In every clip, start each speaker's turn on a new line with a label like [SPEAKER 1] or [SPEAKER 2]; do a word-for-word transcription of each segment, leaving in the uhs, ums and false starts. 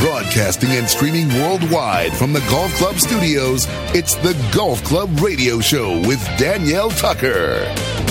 [SPEAKER 1] Broadcasting and streaming worldwide from the Golf Club studios, it's the Golf Club Radio Show with Danielle Tucker.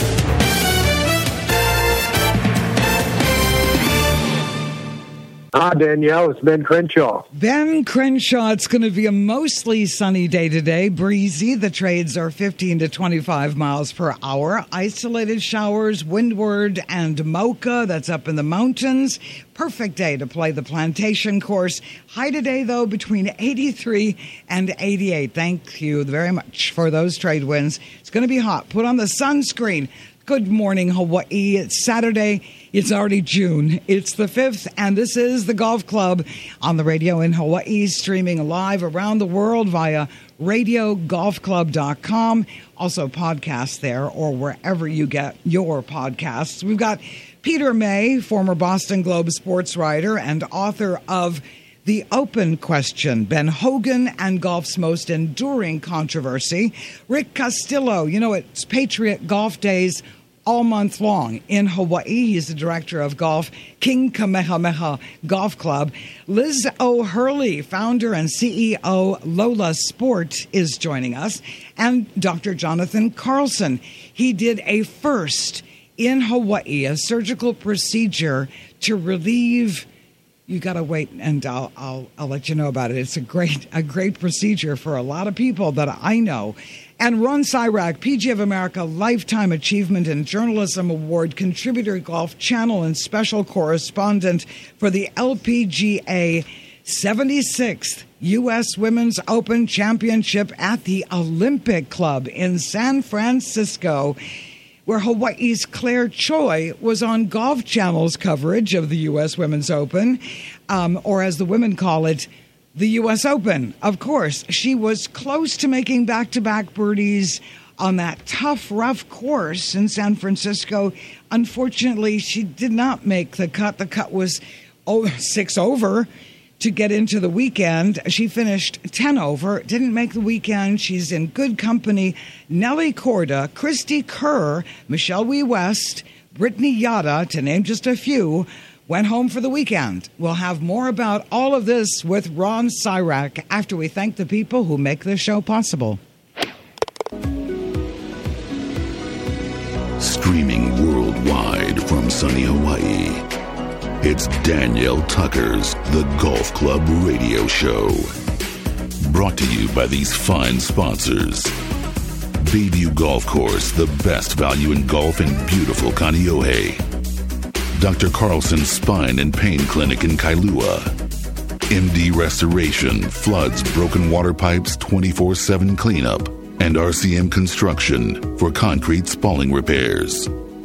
[SPEAKER 2] Hi, Danielle. It's Ben Crenshaw.
[SPEAKER 3] Ben Crenshaw, it's going to be a mostly sunny day today. Breezy. The trades are fifteen to twenty-five miles per hour. Isolated showers, windward and mocha. That's up in the mountains. Perfect day to play the Plantation course. High today, though, between eighty-three and eighty-eight. Thank you very much for those trade winds. It's going to be hot. Put on the sunscreen. Good morning, Hawaii. It's Saturday. It's already June. It's the fifth, and this is the Golf Club on the radio in Hawaii, streaming live around the world via radio golf club dot com. Also podcasts there or wherever you get your podcasts. We've got Peter May, former Boston Globe sports writer and author of The Open Question, Ben Hogan and golf's most enduring controversy. Rick Castillo, you know, it's Patriot Golf Days all month long in Hawaii. He's the director of golf, King Kamehameha Golf Club. Liz O'Hurley, founder and C E O Lola Sport, is joining us. And Doctor Jonathan Carlson. He did a first in Hawaii, a surgical procedure to relieve. You got to wait, and I'll, I'll I'll let you know about it. It's a great a great procedure for a lot of people that I know. And Ron Sirak, P G A of America Lifetime Achievement in Journalism Award, contributor, Golf Channel, and special correspondent for the L P G A seventy-sixth U S Women's Open Championship at the Olympic Club in San Francisco, where Hawaii's Claire Choi was on Golf Channel's coverage of the U S Women's Open, um, or as the women call it, the U S Open. Of course, she was close to making back-to-back birdies on that tough, rough course in San Francisco. Unfortunately, she did not make the cut. The cut was oh, six over to get into the weekend. She finished ten over, didn't make the weekend. She's in good company. Nelly Korda, Christy Kerr, Michelle Wee West, Brittany Yada, to name just a few, went home for the weekend. We'll have more about all of this with Ron Sirak after we thank the people who make this show possible.
[SPEAKER 1] Streaming worldwide from sunny Hawaii, it's Danielle Tucker's The Golf Club Radio Show. Brought to you by these fine sponsors. Bayview Golf Course, the best value in golf in beautiful Kaneohe. Doctor Carlson's Spine and Pain Clinic in Kailua. M D Restoration, floods, broken water pipes, twenty-four seven cleanup. And R C M Construction for concrete spalling repairs.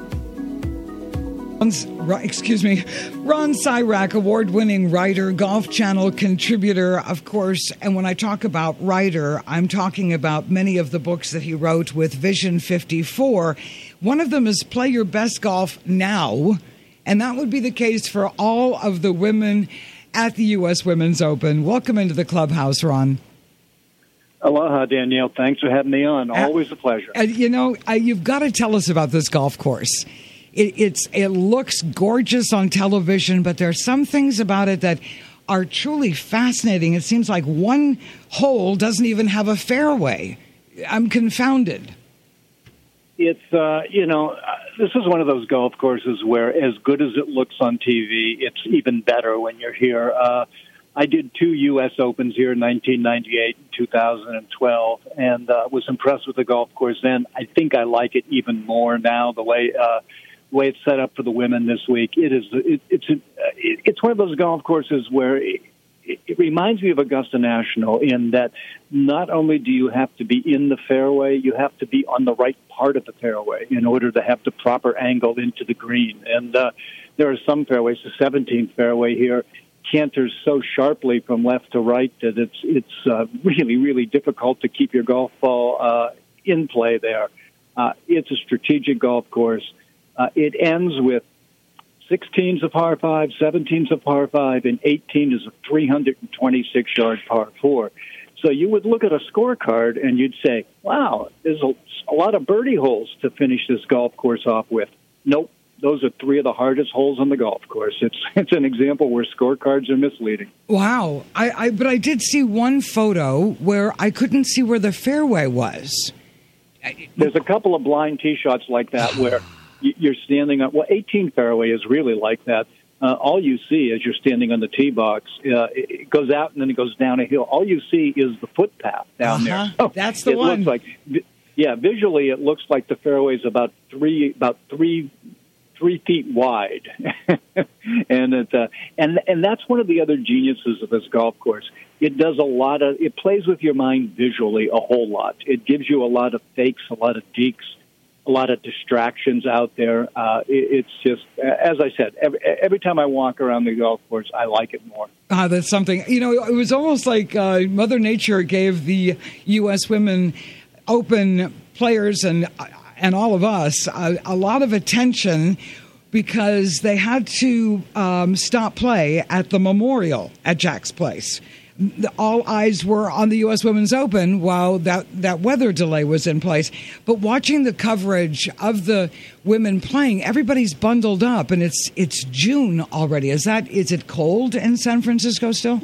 [SPEAKER 3] Excuse me, Ron Sirak, award-winning writer, Golf Channel contributor, of course. And when I talk about writer, I'm talking about many of the books that he wrote with Vision fifty-four. One of them is Play Your Best Golf Now, and that would be the case for all of the women at the U S Women's Open. Welcome into the clubhouse, Ron.
[SPEAKER 4] Aloha, Danielle. Thanks for having me on. Always a pleasure.
[SPEAKER 3] Uh, you know, uh, you've got to tell us about this golf course. It, it's it looks gorgeous on television, but there are some things about it that are truly fascinating. It seems like one hole doesn't even have a fairway. I'm confounded.
[SPEAKER 4] It's, uh, you know, uh, this is one of those golf courses where as good as it looks on T V, it's even better when you're here. Uh, I did two U S Opens here in nineteen ninety-eight and two thousand twelve, and uh, was impressed with the golf course then. I think I like it even more now, the way uh, the way it's set up for the women this week. It is it, it's a, it, it's one of those golf courses where it, it, it reminds me of Augusta National in that not only do you have to be in the fairway, you have to be on the right part of the fairway in order to have the proper angle into the green. And uh, there are some fairways, the seventeenth fairway here, canters so sharply from left to right that it's it's uh, really, really difficult to keep your golf ball uh, in play there. Uh, it's a strategic golf course. Uh, it ends with sixteens of par five, seventeens of par five, and eighteen is a three hundred twenty-six yard par four. So you would look at a scorecard and you'd say, wow, there's a, a lot of birdie holes to finish this golf course off with. Nope, those are three of the hardest holes on the golf course. It's it's an example where scorecards are misleading.
[SPEAKER 3] Wow. I, I but I did see one photo where I couldn't see where the fairway was.
[SPEAKER 4] There's a couple of blind tee shots like that where you're standing on, well, eighteen fairway is really like that. Uh, all you see as you're standing on the tee box, uh, it goes out and then it goes down a hill. All you see is the footpath down
[SPEAKER 3] uh-huh.
[SPEAKER 4] there. So
[SPEAKER 3] That's the
[SPEAKER 4] it
[SPEAKER 3] one.
[SPEAKER 4] Looks like, yeah, visually it looks like the fairway is about three, about three, three feet wide, and it, uh, and and that's one of the other geniuses of this golf course. It does a lot of, it plays with your mind visually a whole lot. It gives you a lot of fakes, a lot of deeks, a lot of distractions out there. Uh, it, it's just, as I said, every, every time I walk around the golf course, I like it more.
[SPEAKER 3] Ah, that's something. You know, it was almost like uh, Mother Nature gave the U S Women Open players and and all of us a, a lot of attention because they had to um, stop play at the Memorial at Jack's Place. All eyes were on the U S Women's Open while that, that weather delay was in place. But watching the coverage of the women playing, everybody's bundled up, and it's it's June already. Is that is it cold in San Francisco still?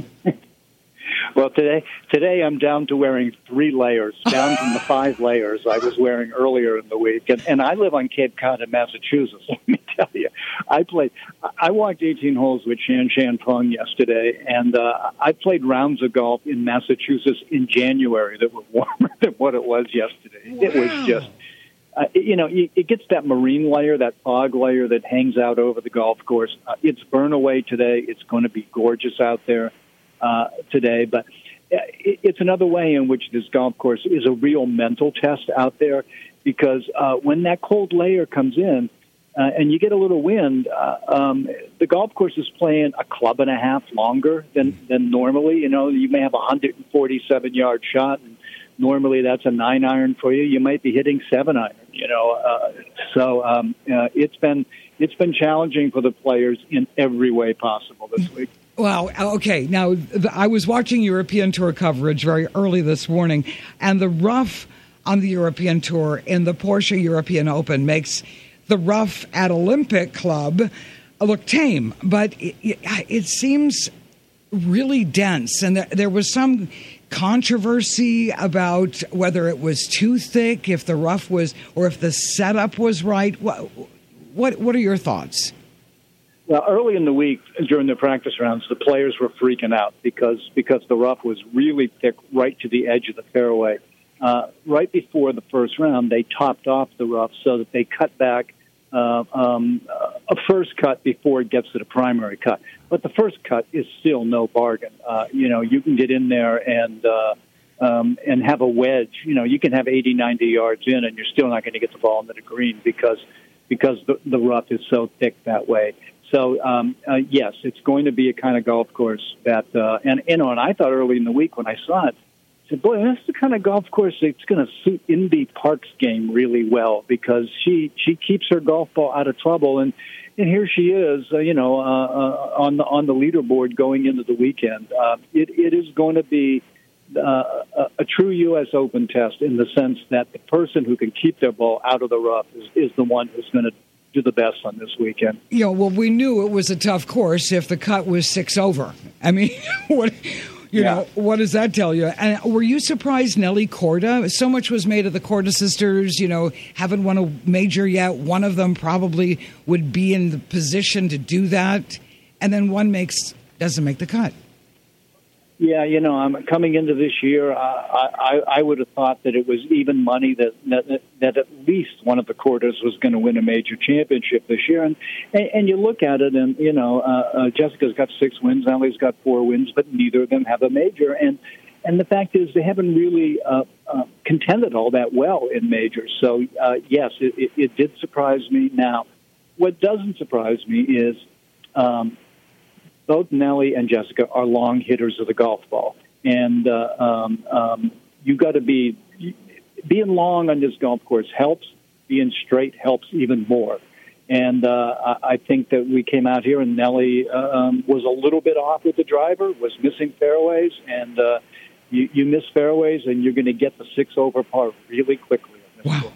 [SPEAKER 4] Well, today today I'm down to wearing three layers, down from the five layers I was wearing earlier in the week. And, and I live on Cape Cod in Massachusetts. Let me tell you, I played. I walked eighteen holes with Shan Shan Feng yesterday, and uh, I played rounds of golf in Massachusetts in January that were warmer than what it was yesterday. Wow. It was just. Uh, you know, it gets that marine layer, that fog layer that hangs out over the golf course. Uh, it's burn away today. It's going to be gorgeous out there. Uh, today, but it's another way in which this golf course is a real mental test out there, because uh, when that cold layer comes in uh, and you get a little wind, uh, um, the golf course is playing a club and a half longer than, than normally. You know, you may have a one hundred forty-seven yard shot, and normally that's a nine iron for you. You might be hitting seven iron. You know, uh, so um, uh, it's been it's been challenging for the players in every way possible this week.
[SPEAKER 3] Wow. Okay. Now, I was watching European Tour coverage very early this morning, and the rough on the European Tour in the Porsche European Open makes the rough at Olympic Club look tame, but it, it, it seems really dense. And there, there was some controversy about whether it was too thick, if the rough was, or if the setup was right. What, what, what are your thoughts?
[SPEAKER 4] Well, early in the week during the practice rounds, the players were freaking out because because the rough was really thick right to the edge of the fairway. Uh, right before the first round, they topped off the rough so that they cut back uh, um, a first cut before it gets to the primary cut. But the first cut is still no bargain. Uh, you know, you can get in there and uh, um, and have a wedge. You know, you can have eighty, ninety yards in, and you're still not going to get the ball into the green because because the, the rough is so thick that way. So, um, uh, yes, it's going to be a kind of golf course that, uh, and, you know, and I thought early in the week when I saw it, I said, boy, that's the kind of golf course that's going to suit Indy Park's game really well, because she, she keeps her golf ball out of trouble. And, and here she is, uh, you know, uh, uh, on the, on the leaderboard going into the weekend. Uh, it, it is going to be uh, a, a true U S Open test in the sense that the person who can keep their ball out of the rough is, is the one who's going to do the best on this weekend.
[SPEAKER 3] Yeah, well, we knew it was a tough course if the cut was six over. I mean, what you yeah. know, what does that tell you? And were you surprised Nelly Korda? So much was made of the Korda sisters, you know, haven't won a major yet. One of them probably would be in the position to do that. And then one makes doesn't make the cut.
[SPEAKER 4] Yeah, you know, I'm coming into this year. Uh, I, I would have thought that it was even money that that, that at least one of the Kordas was going to win a major championship this year. And and, and you look at it, and you know, uh, uh, Jessica's got six wins, Ellie's got four wins, but neither of them have a major. And and the fact is, they haven't really uh, uh, contended all that well in majors. So uh, yes, it, it, it did surprise me. Now, what doesn't surprise me is. Um, Both Nelly and Jessica are long hitters of the golf ball, and uh, um, um, you got to be being long on this golf course helps. Being straight helps even more. And uh, I think that we came out here, and Nelly uh, um, was a little bit off with the driver, was missing fairways, and uh, you, you miss fairways, and you're going to get the six over par really quickly on this
[SPEAKER 3] wow.
[SPEAKER 4] course.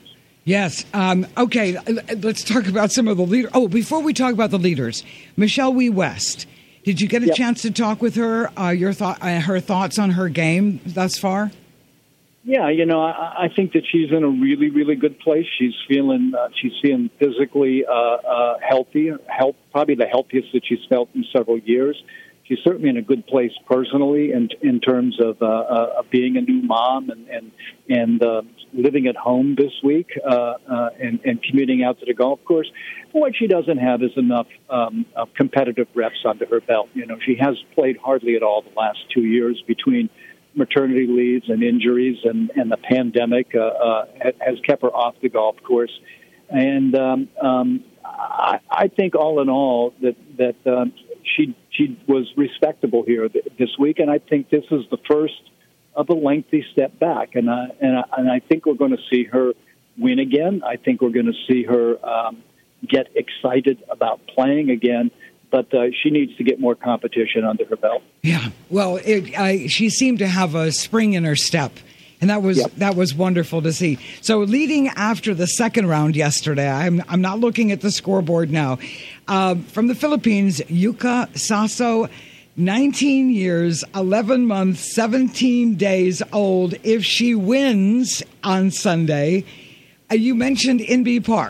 [SPEAKER 3] Yes. Um, okay, let's talk about some of the leaders. Oh, before we talk about the leaders, Michelle Wie West, did you get a
[SPEAKER 4] yep.
[SPEAKER 3] chance to talk with her, uh, your thought, uh, her thoughts on her game thus far?
[SPEAKER 4] Yeah, you know, I, I think that she's in a really, really good place. She's feeling, uh, she's feeling physically uh, uh, healthy, health, probably the healthiest that she's felt in several years. She's certainly in a good place personally, in in terms of uh, uh, being a new mom and and and uh, living at home this week uh, uh, and and commuting out to the golf course. But what she doesn't have is enough um, uh, competitive reps under her belt. You know, she has played hardly at all the last two years between maternity leaves and injuries, and, and the pandemic uh, uh, has kept her off the golf course. And um, um, I, I think all in all that that um, she she was respectable here th- this week, and I think this is the first of a lengthy step back. And I, and I, and I think we're going to see her win again. I think we're going to see her um, get excited about playing again. But uh, she needs to get more competition under her belt.
[SPEAKER 3] Yeah, well, it, I, she seemed to have a spring in her step, and that was yep. that was wonderful to see. So, leading after the second round yesterday, I'm I'm not looking at the scoreboard now. Uh, from the Philippines, Yuka Saso, nineteen years, eleven months, seventeen days old. If she wins on Sunday, uh, you mentioned Inbee Park.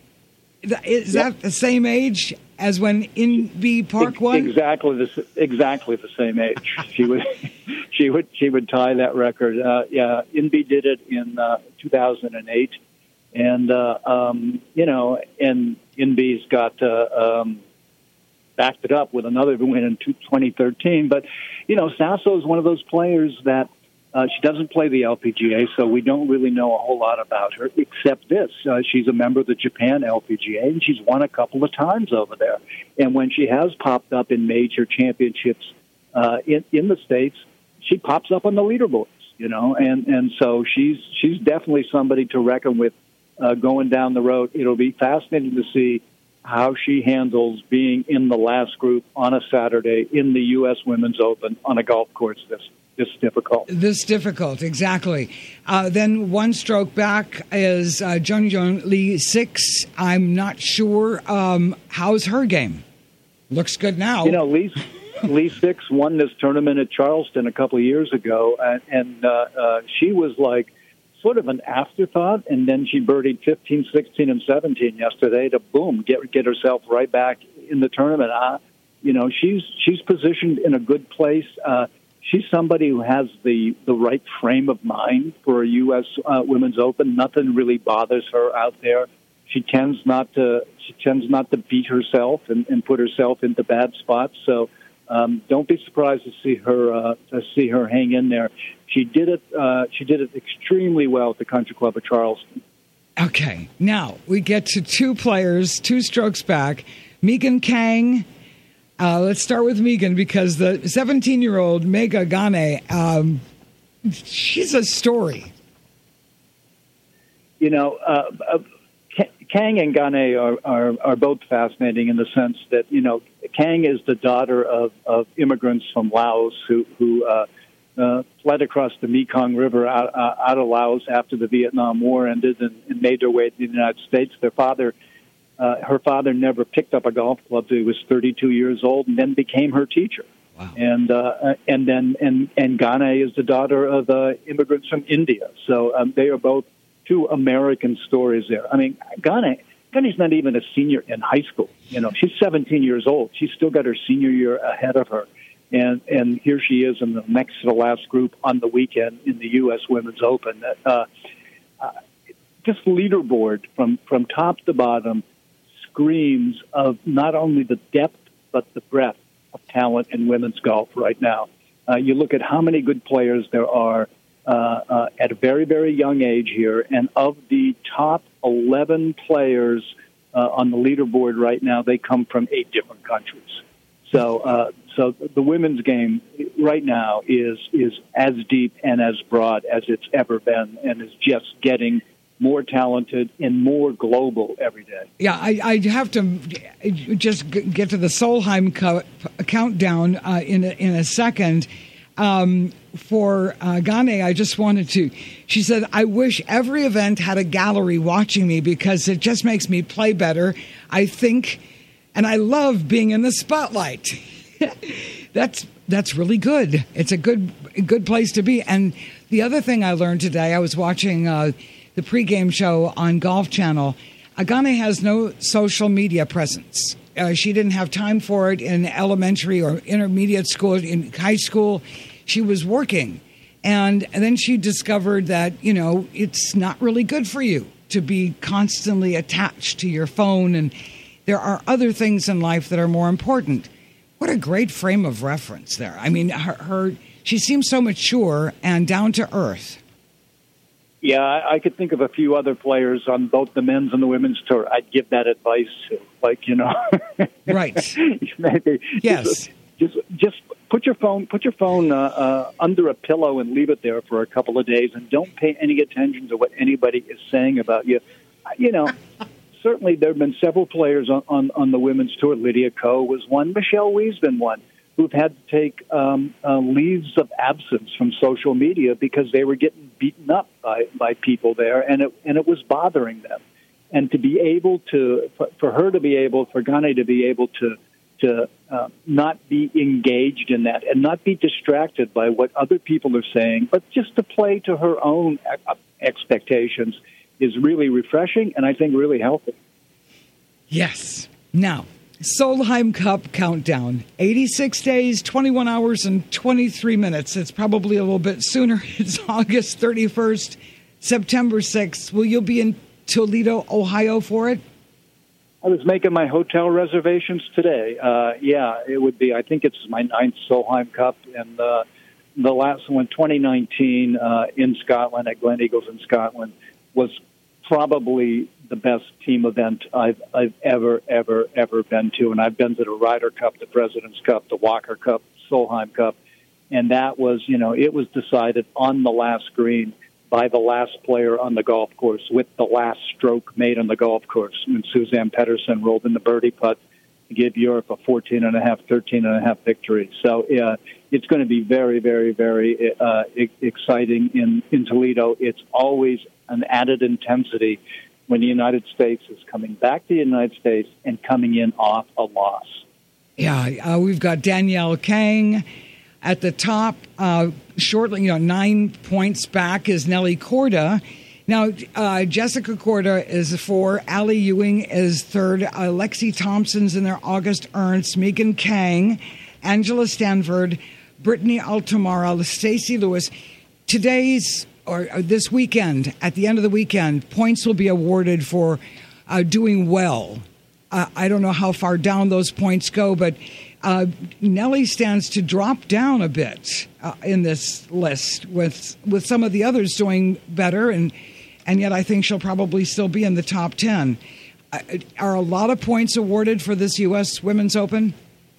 [SPEAKER 3] Is yep. that the same age as when Inbee Park won?
[SPEAKER 4] Exactly the exactly the same age. She would she would she would tie that record. Uh, yeah, Inbee did it in uh, two thousand eight, and uh, um, you know, and Inbee's got uh, um, backed it up with another win in twenty thirteen. But you know, Saso is one of those players that. Uh, she doesn't play the L P G A, so we don't really know a whole lot about her, except this. Uh, she's a member of the Japan L P G A, and she's won a couple of times over there. And when she has popped up in major championships uh, in, in the States, she pops up on the leaderboards, you know. And, and so she's she's definitely somebody to reckon with uh, going down the road. It'll be fascinating to see how she handles being in the last group on a Saturday in the U S Women's Open on a golf course this This difficult.
[SPEAKER 3] This difficult, exactly. Uh, then one stroke back is uh, Jung-Yoon Lee six. I'm not sure. Um, how's her game? Looks good now.
[SPEAKER 4] You know, Lee, Lee six won this tournament at Charleston a couple of years ago, and, and uh, uh, she was like sort of an afterthought, and then she birdied fifteen, sixteen, and seventeen yesterday to, boom, get get herself right back in the tournament. Uh, you know, she's she's positioned in a good place. Uh, She's somebody who has the, the right frame of mind for a U S Uh, Women's Open. Nothing really bothers her out there. She tends not to she tends not to beat herself and, and put herself into bad spots. So um, don't be surprised to see her uh, to see her hang in there. She did it. Uh, she did it extremely well at the Country Club of Charleston.
[SPEAKER 3] Okay, now we get to two players, two strokes back. Megan Kang. Uh, let's start with Megan because the seventeen-year-old Mega Gane, um, she's a story.
[SPEAKER 4] You know, uh, uh, Kang and Gane are, are, are both fascinating in the sense that, you know, Kang is the daughter of, of immigrants from Laos who, who uh, uh, fled across the Mekong River out, uh, out of Laos after the Vietnam War ended and, and made their way to the United States. Their father... Uh, her father never picked up a golf club till he was thirty-two years old, and then became her teacher.
[SPEAKER 3] Wow.
[SPEAKER 4] And uh, and then and and Gane is the daughter of uh, immigrants from India. So um, they are both two American stories there. I mean, Gane Gane's not even a senior in high school. You know, she's seventeen years old. She's still got her senior year ahead of her. And and here she is in the next to the last group on the weekend in the U S Women's Open. Uh, uh, this leaderboard from from top to bottom screams of not only the depth but the breadth of talent in women's golf right now. Uh, you look at how many good players there are uh, uh, at a very, very young age here, and of the top eleven players uh, on the leaderboard right now, they come from eight different countries. So, uh, so the women's game right now is is as deep and as broad as it's ever been, and is just getting more talented and more global every day.
[SPEAKER 3] Yeah, I, I have to just get to the Solheim co- countdown uh, in a, in a second. Um, for uh, Gane, I just wanted to, she said, I wish every event had a gallery watching me because it just makes me play better. I think, and I love being in the spotlight. That's that's really good. It's a good good place to be. And the other thing I learned today, I was watching uh, the pregame show on Golf Channel. Agane has no social media presence. Uh, she didn't have time for it in elementary or intermediate school, in high school. She was working. And, and then she discovered that, you know, it's not really good for you to be constantly attached to your phone. And there are other things in life that are more important. What a great frame of reference there. I mean, her, her she seems so mature and down to earth.
[SPEAKER 4] Yeah, I, I could think of a few other players on both the men's and the women's tour I'd give that advice to. Like, you know.
[SPEAKER 3] Right.
[SPEAKER 4] Maybe
[SPEAKER 3] yes.
[SPEAKER 4] Just, just just put your phone put your phone uh, uh, under a pillow and leave it there for a couple of days, and don't pay any attention to what anybody is saying about you. You know, certainly there have been several players on, on, on the women's tour. Lydia Ko was one. Michelle Wee's been one, who've had to take um, uh, leaves of absence from social media because they were getting beaten up by, by people there, and it and it was bothering them. And to be able to, for, for her to be able, for Gane to be able to, to uh, not be engaged in that and not be distracted by what other people are saying, but just to play to her own expectations is really refreshing and I think really healthy.
[SPEAKER 3] Yes. Now, Solheim Cup countdown. eighty-six days, twenty-one hours, and twenty-three minutes. It's probably a little bit sooner. It's August thirty-first, September sixth. Will you be in Toledo, Ohio for it?
[SPEAKER 4] I was making my hotel reservations today. Uh, yeah, it would be, I think it's my ninth Solheim Cup, and uh, the last one, twenty nineteen, uh, in Scotland, at Glen Eagles in Scotland, was probably the best team event I've, I've ever, ever, ever been to. And I've been to the Ryder Cup, the President's Cup, the Walker Cup, Solheim Cup, and that was, you know, it was decided on the last green by the last player on the golf course with the last stroke made on the golf course when Suzanne Pedersen rolled in the birdie putt to give Europe a fourteen and a half, thirteen and a half victory. So uh, it's going to be very, very, very uh, exciting in, in Toledo. It's always an added intensity when the United States is coming back to the United States and coming in off a loss.
[SPEAKER 3] Yeah, uh, we've got Danielle Kang at the top. Uh, shortly, you know, nine points back is Nelly Korda. Now, uh, Jessica Korda is four. Allie Ewing is third. Uh, Lexi Thompson's in there. August Ernst, Megan Kang, Angela Stanford, Brittany Altamara, Stacey Lewis. Today's or this weekend, at the end of the weekend, points will be awarded for uh, doing well. Uh, I don't know how far down those points go, but uh, Nelly stands to drop down a bit uh, in this list with with some of the others doing better, and and yet I think she'll probably still be in the top ten. Uh, are a lot of points awarded for this U S Women's Open?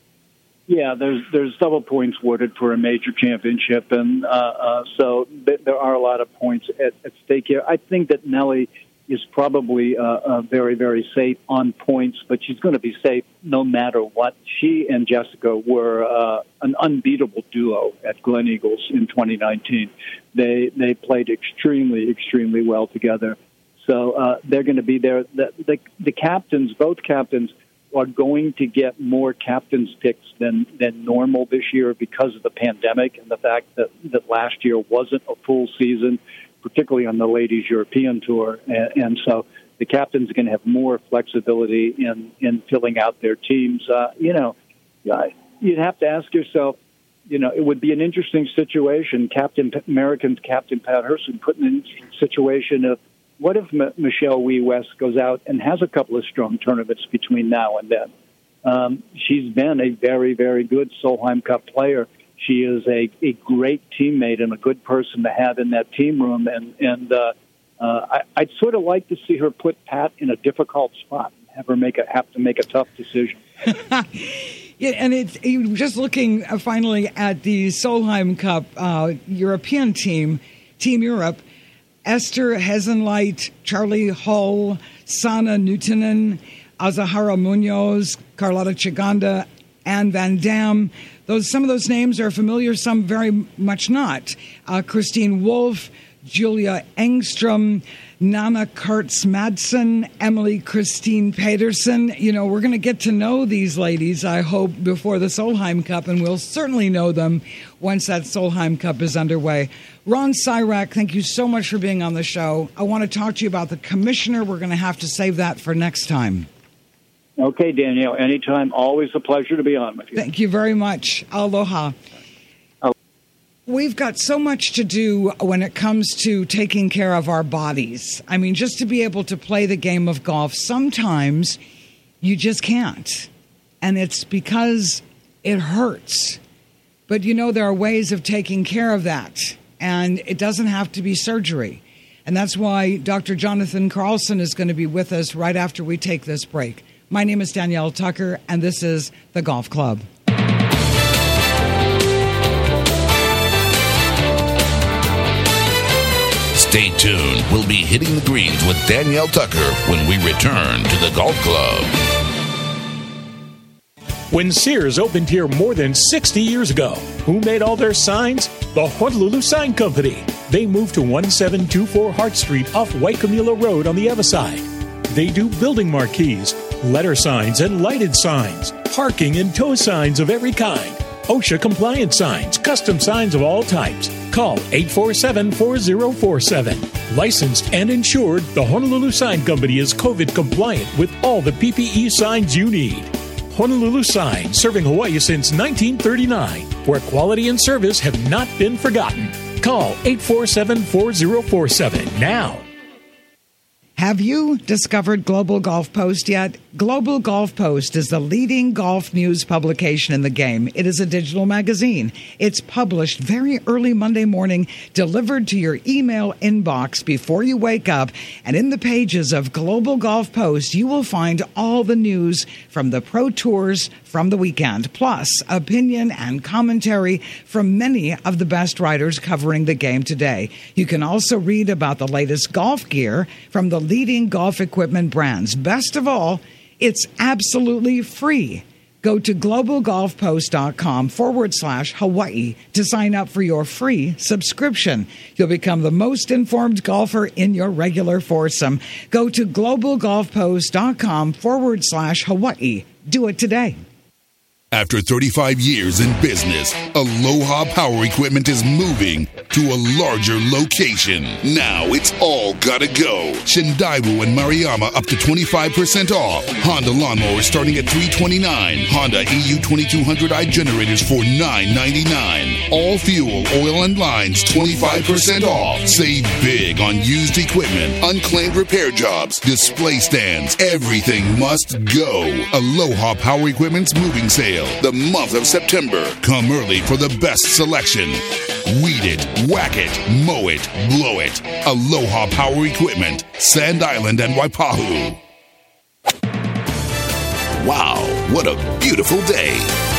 [SPEAKER 4] Yeah, there's there's double points awarded for a major championship, and uh, uh, so th- there are a lot of points at, at stake here. I think that Nelly is probably uh, uh, very, very safe on points, but she's going to be safe no matter what. She and Jessica were uh, an unbeatable duo at Glen Eagles in twenty nineteen. They they played extremely, extremely well together. So uh, they're going to be there. The, the, the captains, both captains, are going to get more captains picks than, than normal this year because of the pandemic and the fact that, that last year wasn't a full season, particularly on the ladies' European tour. And, and so the captains are going to have more flexibility in, in filling out their teams. Uh, you know, you'd have to ask yourself, you know, it would be an interesting situation, Captain American Captain Pat Herson put in an interesting situation of, what if M- Michelle Wie West goes out and has a couple of strong tournaments between now and then? Um, she's been a very, very good Solheim Cup player. She is a, a great teammate and a good person to have in that team room. And, and uh, uh, I, I'd sort of like to see her put Pat in a difficult spot and have her make a, have to make a tough decision.
[SPEAKER 3] Yeah, and it's just looking uh, finally at the Solheim Cup uh, European team, Team Europe. Esther Hesenleit, Charlie Hull, Sana Newtonen, Azahara Munoz, Carlotta Chiganda, Anne Van Dam, those some of those names are familiar, some very much not. Uh, Christine Wolf, Julia Engstrom, Nana Kurtz Madsen, Emily Christine Pedersen. You know, we're going to get to know these ladies, I hope, before the Solheim Cup, and we'll certainly know them once that Solheim Cup is underway. Ron Cyrak, thank you so much for being on the show. I want to talk to you about the commissioner. We're going to have to save that for next time.
[SPEAKER 4] Okay, Danielle, anytime. Always a pleasure to be on with you.
[SPEAKER 3] Thank you very much. Aloha. We've got so much to do when it comes to taking care of our bodies. I mean, just to be able to play the game of golf, sometimes you just can't. And it's because it hurts. But, you know, there are ways of taking care of that. And it doesn't have to be surgery. And that's why Doctor Jonathan Carlson is going to be with us right after we take this break. My name is Danielle Tucker, and this is The Golf Club.
[SPEAKER 1] Stay tuned. We'll be hitting the greens with Danielle Tucker when we return to the Golf Club.
[SPEAKER 5] When Sears opened here more than sixty years ago, who made all their signs? The Honolulu Sign Company. They moved to one seven two four Hart Street off Waikimula Road on the other side. They do building marquees, letter signs and lighted signs, parking and tow signs of every kind, OSHA compliant signs, custom signs of all types. Call eight four seven, four zero four seven. Licensed and insured, the Honolulu Sign Company is COVID compliant with all the P P E signs you need. Honolulu Sign, serving Hawaii since nineteen thirty-nine, where quality and service have not been forgotten. Call eight four seven, four zero four seven now.
[SPEAKER 3] Have you discovered Global Golf Post yet? Global Golf Post is the leading golf news publication in the game. It is a digital magazine. It's published very early Monday morning, delivered to your email inbox before you wake up. And in the pages of Global Golf Post, you will find all the news from the pro tours from the weekend, plus opinion and commentary from many of the best writers covering the game today. You can also read about the latest golf gear from the leading golf equipment brands. Best of all, it's absolutely free. Go to globalgolfpost.com forward slash Hawaii to sign up for your free subscription. You'll become the most informed golfer in your regular foursome. Go to globalgolfpost.com forward slash Hawaii. Do it today.
[SPEAKER 1] After thirty-five years in business, Aloha Power Equipment is moving to a larger location. Now it's all gotta go. Shindaiwu and Mariama up to twenty-five percent off. Honda lawnmowers starting at three hundred twenty-nine dollars. Honda E U twenty-two hundred i generators for nine ninety-nine. All fuel, oil, and lines twenty-five percent off. Save big on used equipment, unclaimed repair jobs, display stands. Everything must go. Aloha Power Equipment's moving sale. The month of September. Come early for the best selection. Weed it, whack it, mow it, blow it. Aloha Power Equipment, Sand Island and Waipahu. Wow, what a beautiful day.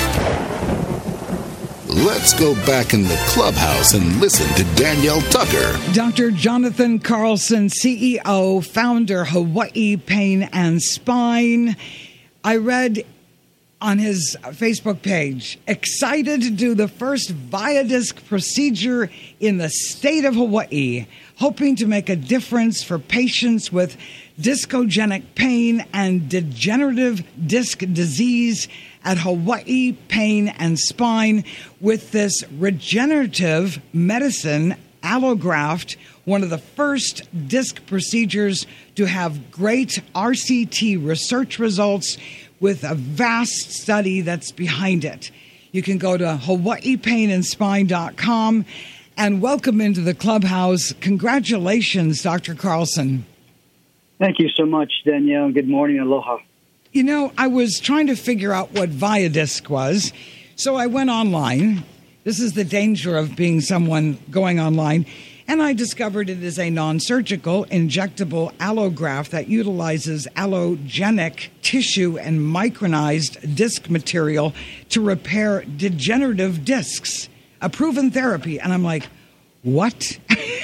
[SPEAKER 1] Let's go back in the clubhouse and listen to Danielle Tucker.
[SPEAKER 3] Doctor Jonathan Carlson, C E O, founder, Hawaii Pain and Spine. I read on his Facebook page, excited to do the first Viadisc procedure in the state of Hawaii, hoping to make a difference for patients with discogenic pain and degenerative disc disease at Hawaii Pain and Spine with this regenerative medicine allograft, one of the first disc procedures to have great R C T research results with a vast study that's behind it. You can go to hawaii pain and spine dot com and welcome into the clubhouse. Congratulations, Doctor Carlson.
[SPEAKER 6] Thank you so much, Danielle. Good morning. Aloha.
[SPEAKER 3] You know, I was trying to figure out what Viadisc was, so I went online. This is the danger of being someone going online. And I discovered it is a non-surgical injectable allograft that utilizes allogenic tissue and micronized disc material to repair degenerative discs, a proven therapy. And I'm like, what?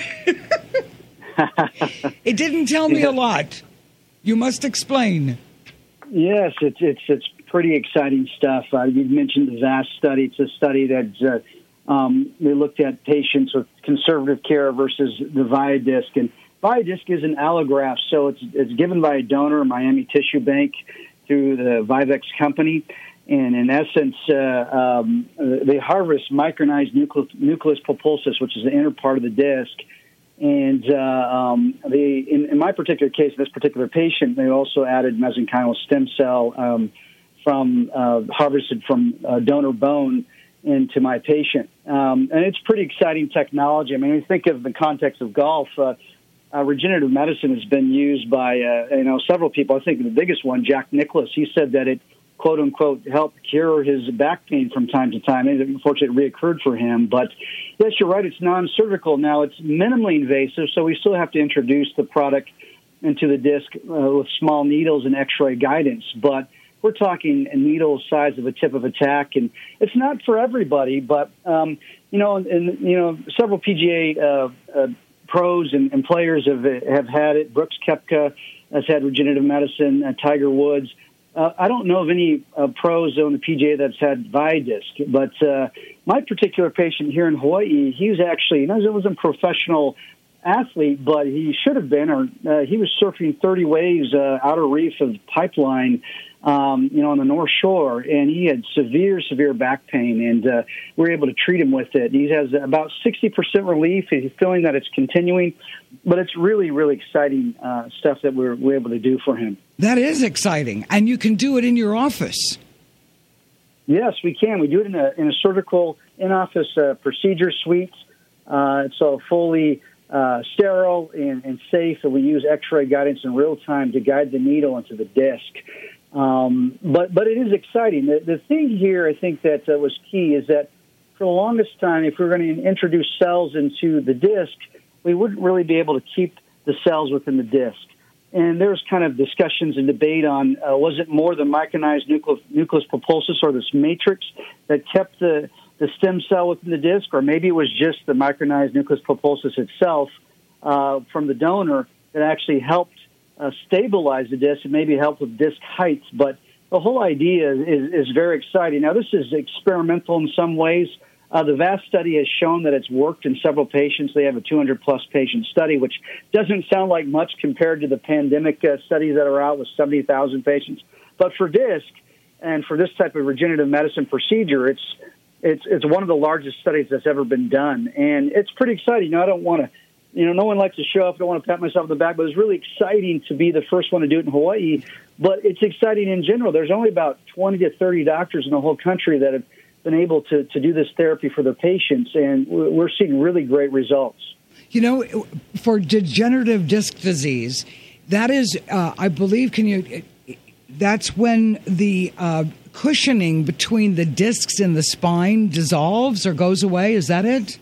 [SPEAKER 3] It didn't tell me a lot. You must explain.
[SPEAKER 6] Yes, it's it's it's pretty exciting stuff. Uh, you mentioned the VAST study. It's a study that uh, um, they looked at patients with conservative care versus the Viadisc. And Viadisc is an allograft, so it's it's given by a donor, Miami Tissue Bank, through the Vivex company. And in essence, uh, um, they harvest micronized nucleus, nucleus pulposus, which is the inner part of the disc. And uh, um, they, in, in my particular case, this particular patient, they also added mesenchymal stem cell um, from uh, harvested from uh, donor bone into my patient. Um, and it's pretty exciting technology. I mean, when you think of the context of golf, uh, uh, regenerative medicine has been used by uh, you know several people. I think the biggest one, Jack Nicklaus, he said that it quote unquote helped cure his back pain from time to time. And unfortunately, it reoccurred for him. But yes, you're right. It's non-surgical now. It's minimally invasive, so we still have to introduce the product into the disc uh, with small needles and X-ray guidance. But we're talking a needle size of a tip of a tack, and it's not for everybody. But um, you know, and you know, several P G A uh, uh, pros and, and players have have had it. Brooks Koepka has had regenerative medicine. Uh, Tiger Woods. Uh, I don't know of any uh, pros on the P G A that's had Viadisc, but uh, my particular patient here in Hawaii, he was actually, you know, he was a professional athlete, but he should have been, or uh, he was surfing thirty waves uh, outer reef of Pipeline, um, you know, on the North Shore, and he had severe, severe back pain, and uh, we were able to treat him with it. He has about sixty percent relief. He's feeling that it's continuing, but it's really, really exciting uh, stuff that we're, we're able to do for him.
[SPEAKER 3] That is exciting, and you can do it in your office.
[SPEAKER 6] Yes, we can. We do it in a in a surgical in-office uh, procedure suite. Uh, it's all fully uh, sterile and, and safe, and we use X-ray guidance in real time to guide the needle into the disc. Um, but but it is exciting. The, the thing here, I think that uh, was key is that for the longest time, if we were going to introduce cells into the disc, we wouldn't really be able to keep the cells within the disc. And there's kind of discussions and debate on, uh, was it more the micronized nucleus, nucleus pulposus or this matrix that kept the, the stem cell within the disc, or maybe it was just the micronized nucleus pulposus itself uh, from the donor that actually helped uh, stabilize the disc and maybe help with disc height. But the whole idea is, is very exciting. Now, this is experimental in some ways. Uh, the VAST study has shown that it's worked in several patients. They have a two hundred plus patient study, which doesn't sound like much compared to the pandemic uh, studies that are out with seventy thousand patients. But for disc and for this type of regenerative medicine procedure, it's it's it's one of the largest studies that's ever been done. And it's pretty exciting. Now, I don't want to, you know, no one likes to show up. I don't want to pat myself on the back, but it's really exciting to be the first one to do it in Hawaii. But it's exciting in general. There's only about twenty to thirty doctors in the whole country that have been able to, to do this therapy for their patients, and we're seeing really great results.
[SPEAKER 3] You know, for degenerative disc disease, that is, uh, I believe, can you, that's when the uh, cushioning between the discs in the spine dissolves or goes away. Is that it?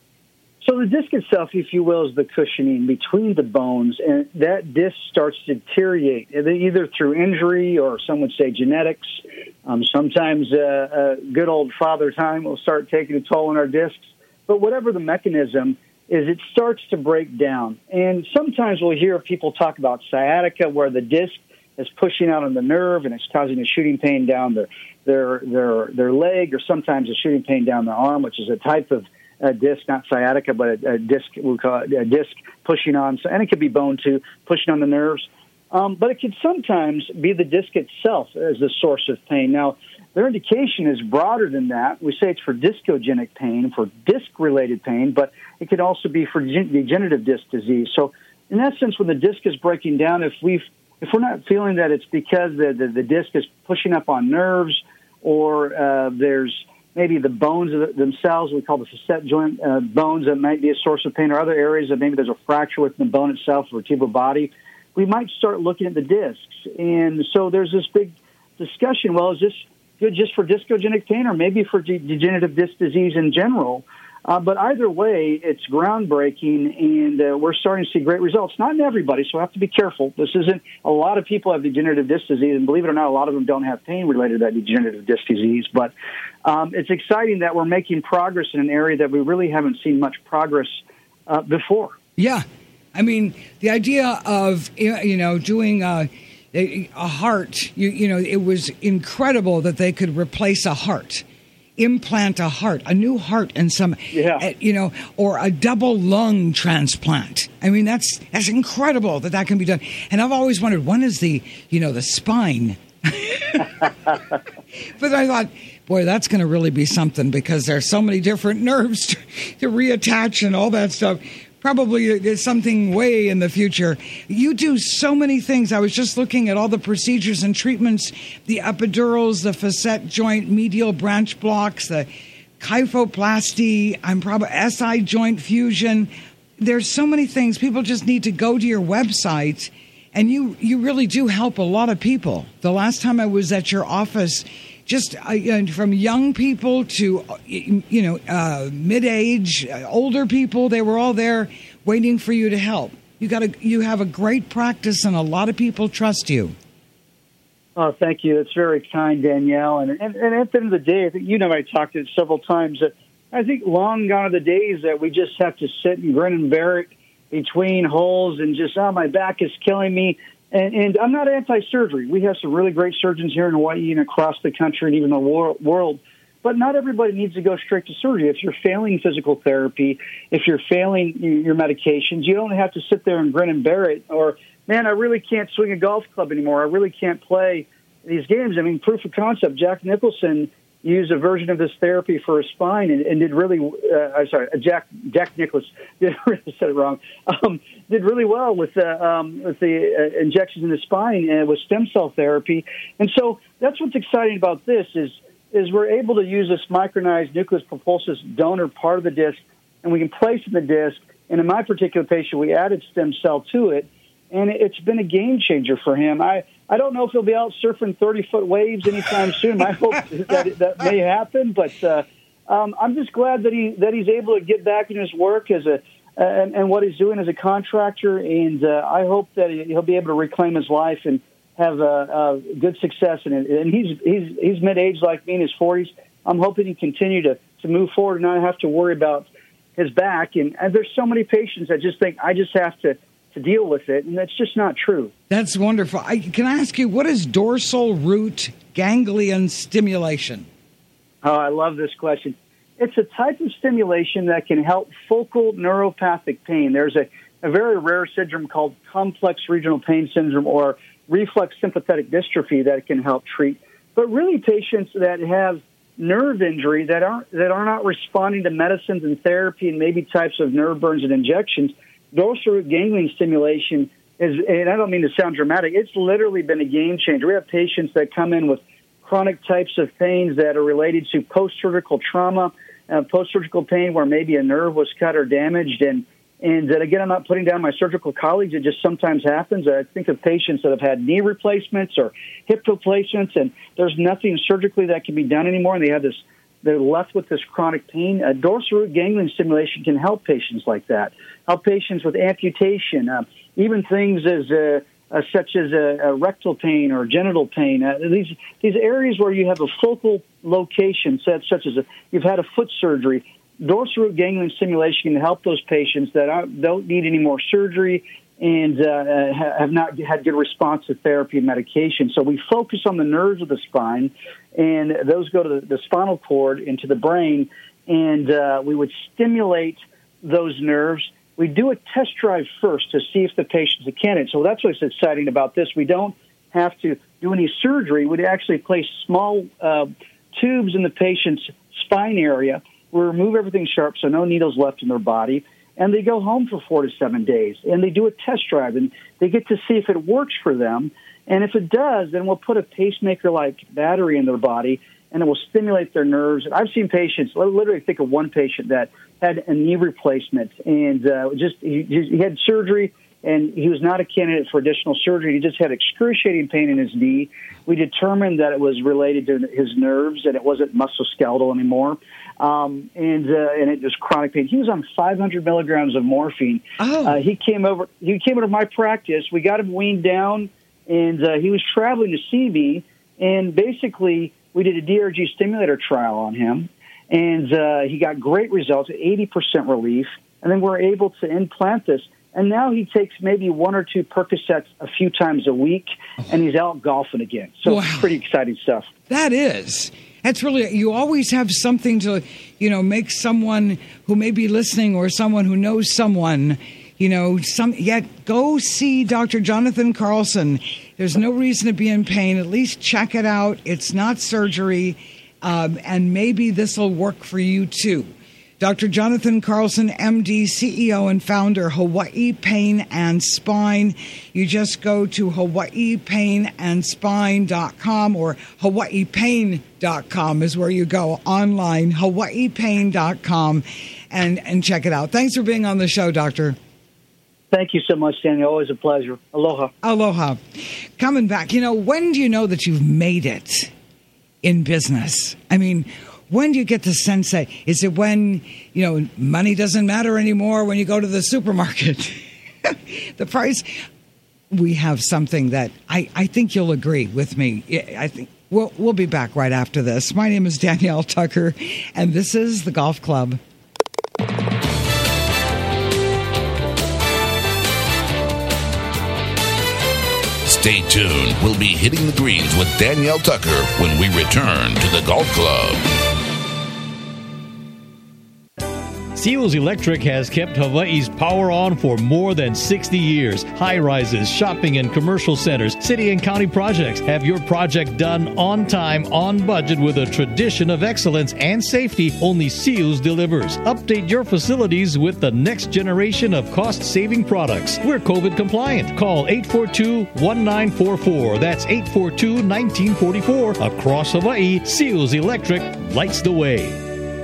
[SPEAKER 6] So the disc itself, if you will, is the cushioning between the bones, and that disc starts to deteriorate, either through injury or some would say genetics. Um, sometimes uh, uh, good old father time will start taking a toll on our discs. But whatever the mechanism is, it starts to break down. And sometimes we'll hear people talk about sciatica, where the disc is pushing out on the nerve and it's causing a shooting pain down their their their, their leg, or sometimes a shooting pain down the arm, which is a type of a disc, not sciatica, but a, a disc, we call it a disc pushing on, and it could be bone too, pushing on the nerves. Um, but it could sometimes be the disc itself as the source of pain. Now, their indication is broader than that. We say it's for discogenic pain, for disc-related pain, but it could also be for degenerative disc disease. So, in essence, when the disc is breaking down, if we've if we're not feeling that it's because the the, the disc is pushing up on nerves, or uh, there's maybe the bones themselves, we call the facet joint uh, bones, that might be a source of pain, or other areas that maybe there's a fracture within the bone itself, or vertebral body, we might start looking at the discs. And so there's this big discussion, well, is this good just for discogenic pain, or maybe for de- degenerative disc disease in general? Uh, but either way, it's groundbreaking, and uh, we're starting to see great results. Not in everybody, so I have to be careful. This isn't, a lot of people have degenerative disc disease, and believe it or not, a lot of them don't have pain related to that degenerative disc disease. But um, it's exciting that we're making progress in an area that we really haven't seen much progress uh, before.
[SPEAKER 3] Yeah. I mean, the idea of, you know, doing uh, a, a heart. You, you know, it was incredible that they could replace a heart, implant a heart, a new heart in some,
[SPEAKER 6] yeah.
[SPEAKER 3] uh, you know, or a double lung transplant. I mean, that's that's incredible that that can be done. And I've always wondered, when is the, you know, the spine? But I thought, boy, that's going to really be something, because there's so many different nerves to, to reattach and all that stuff. Probably there's something way in the future. You do so many things. I was just looking at all the procedures and treatments, the epidurals, the facet joint medial branch blocks, the kyphoplasty, I'm probably S I joint fusion. There's so many things. People just need to go to your website, and you, you really do help a lot of people. The last time I was at your office, just uh, from young people to, you know, uh, mid-age, uh, older people, they were all there waiting for you to help. You got a, you have a great practice, and a lot of people trust you.
[SPEAKER 6] Oh, thank you. That's very kind, Danielle. And, and, and at the end of the day, I think you know I talked to it several times. That I think long gone are the days that we just have to sit and grin and bear it between holes and just, oh, my back is killing me. And, and I'm not anti-surgery. We have some really great surgeons here in Hawaii and across the country and even the wor- world. But not everybody needs to go straight to surgery. If you're failing physical therapy, if you're failing your medications, you don't have to sit there and grin and bear it. Or, man, I really can't swing a golf club anymore. I really can't play these games. I mean, proof of concept, Jack Nicholson used a version of this therapy for his spine and, and did really, uh, I'm sorry, Jack Jack Nicklaus, did, I said it wrong, um, did really well with, uh, um, with the uh, injections in the spine and with stem cell therapy. And so that's what's exciting about this is, is we're able to use this micronized nucleus propulsus donor part of the disc, and we can place in the disc. And in my particular patient, we added stem cell to it, and it's been a game changer for him. I, I don't know if he'll be out surfing thirty-foot waves anytime soon. I hope that that may happen, but uh, um, I'm just glad that he that he's able to get back in his work as a uh, and, and what he's doing as a contractor, and uh, I hope that he'll be able to reclaim his life and have a, a good success in it. And he's he's he's mid-age like me in his forties. I'm hoping he continue to, to move forward and not have to worry about his back. And, and there's so many patients that just think I just have to. to deal with it, and that's just not true.
[SPEAKER 3] That's wonderful. I, can I ask you, what is dorsal root ganglion stimulation?
[SPEAKER 6] Oh, I love this question. It's a type of stimulation that can help focal neuropathic pain. There's a, a very rare syndrome called complex regional pain syndrome or reflex sympathetic dystrophy that it can help treat. But really patients that have nerve injury that aren't that are not responding to medicines and therapy and maybe types of nerve burns and injections, dorsal root ganglion stimulation is, and I don't mean to sound dramatic, it's literally been a game changer. We have patients that come in with chronic types of pains that are related to post-surgical trauma, uh, post-surgical pain where maybe a nerve was cut or damaged. And, and that, again, I'm not putting down my surgical colleagues. It just sometimes happens. I think of patients that have had knee replacements or hip replacements, and there's nothing surgically that can be done anymore, and they have this they're left with this chronic pain. Uh, dorsal root ganglion stimulation can help patients like that, help patients with amputation, uh, even things as uh, uh, such as a, a rectal pain or genital pain. Uh, these these areas where you have a focal location, such, such as a, you've had a foot surgery. Dorsal root ganglion stimulation can help those patients that aren't, don't need any more surgery and uh, have not had good response to therapy and medication. So we focus on the nerves of the spine, and those go to the, the spinal cord into the brain, and uh, we would stimulate those nerves. We do a test drive first to see if the patient's a candidate. So that's what's exciting about this. We don't have to do any surgery. We'd actually place small uh, tubes in the patient's spine area. We remove everything sharp so no needles left in their body, and they go home for four to seven days, and they do a test drive, and they get to see if it works for them. And if it does, then we'll put a pacemaker-like battery in their body, and it will stimulate their nerves. And I've seen patients, literally think of one patient that had a knee replacement, and uh, just he, he had surgery, and he was not a candidate for additional surgery. He just had excruciating pain in his knee. We determined that it was related to his nerves, and it wasn't musculoskeletal anymore. Um, and uh, and it was chronic pain. He was on five hundred milligrams of morphine.
[SPEAKER 3] Oh.
[SPEAKER 6] Uh, he came over. He came into my practice. We got him weaned down, and uh, he was traveling to see me. And basically, we did a D R G stimulator trial on him, and uh, he got great results, eighty percent relief. And then we're able to implant this. And now he takes maybe one or two Percocets a few times a week, and he's out golfing again. So
[SPEAKER 3] wow.
[SPEAKER 6] It's pretty exciting stuff.
[SPEAKER 3] That is. That's really, you always have something to, you know, make someone who may be listening or someone who knows someone, you know, some, yet go see Doctor Jonathan Carlson. There's no reason to be in pain. At least check it out. It's not surgery, um, and maybe this will work for you too. Doctor Jonathan Carlson, M D, C E O and founder, Hawaii Pain and Spine. You just go to hawaii pain and spine dot com or hawaii pain dot com is where you go online, hawaii pain dot com, and, and check it out. Thanks for being on the show, Doctor.
[SPEAKER 6] Thank you so much, Daniel. Always a pleasure. Aloha.
[SPEAKER 3] Aloha. Coming back, you know, when do you know that you've made it in business? I mean, when do you get the sense that, is it when, you know, money doesn't matter anymore when you go to the supermarket? The price, we have something that I, I think you'll agree with me. I think we'll, we'll be back right after this. My name is Danielle Tucker, and this is The Golf Club.
[SPEAKER 1] Stay tuned. We'll be hitting the greens with Danielle Tucker when we return to The Golf Club.
[SPEAKER 7] Seals Electric has kept Hawaii's power on for more than sixty years. High-rises, shopping and commercial centers, city and county projects. Have your project done on time, on budget, with a tradition of excellence and safety only Seals delivers. Update your facilities with the next generation of cost-saving products. We're COVID compliant. Call eight four two, one nine four four. That's eight four two, one nine four four. Across Hawaii, Seals Electric lights the way.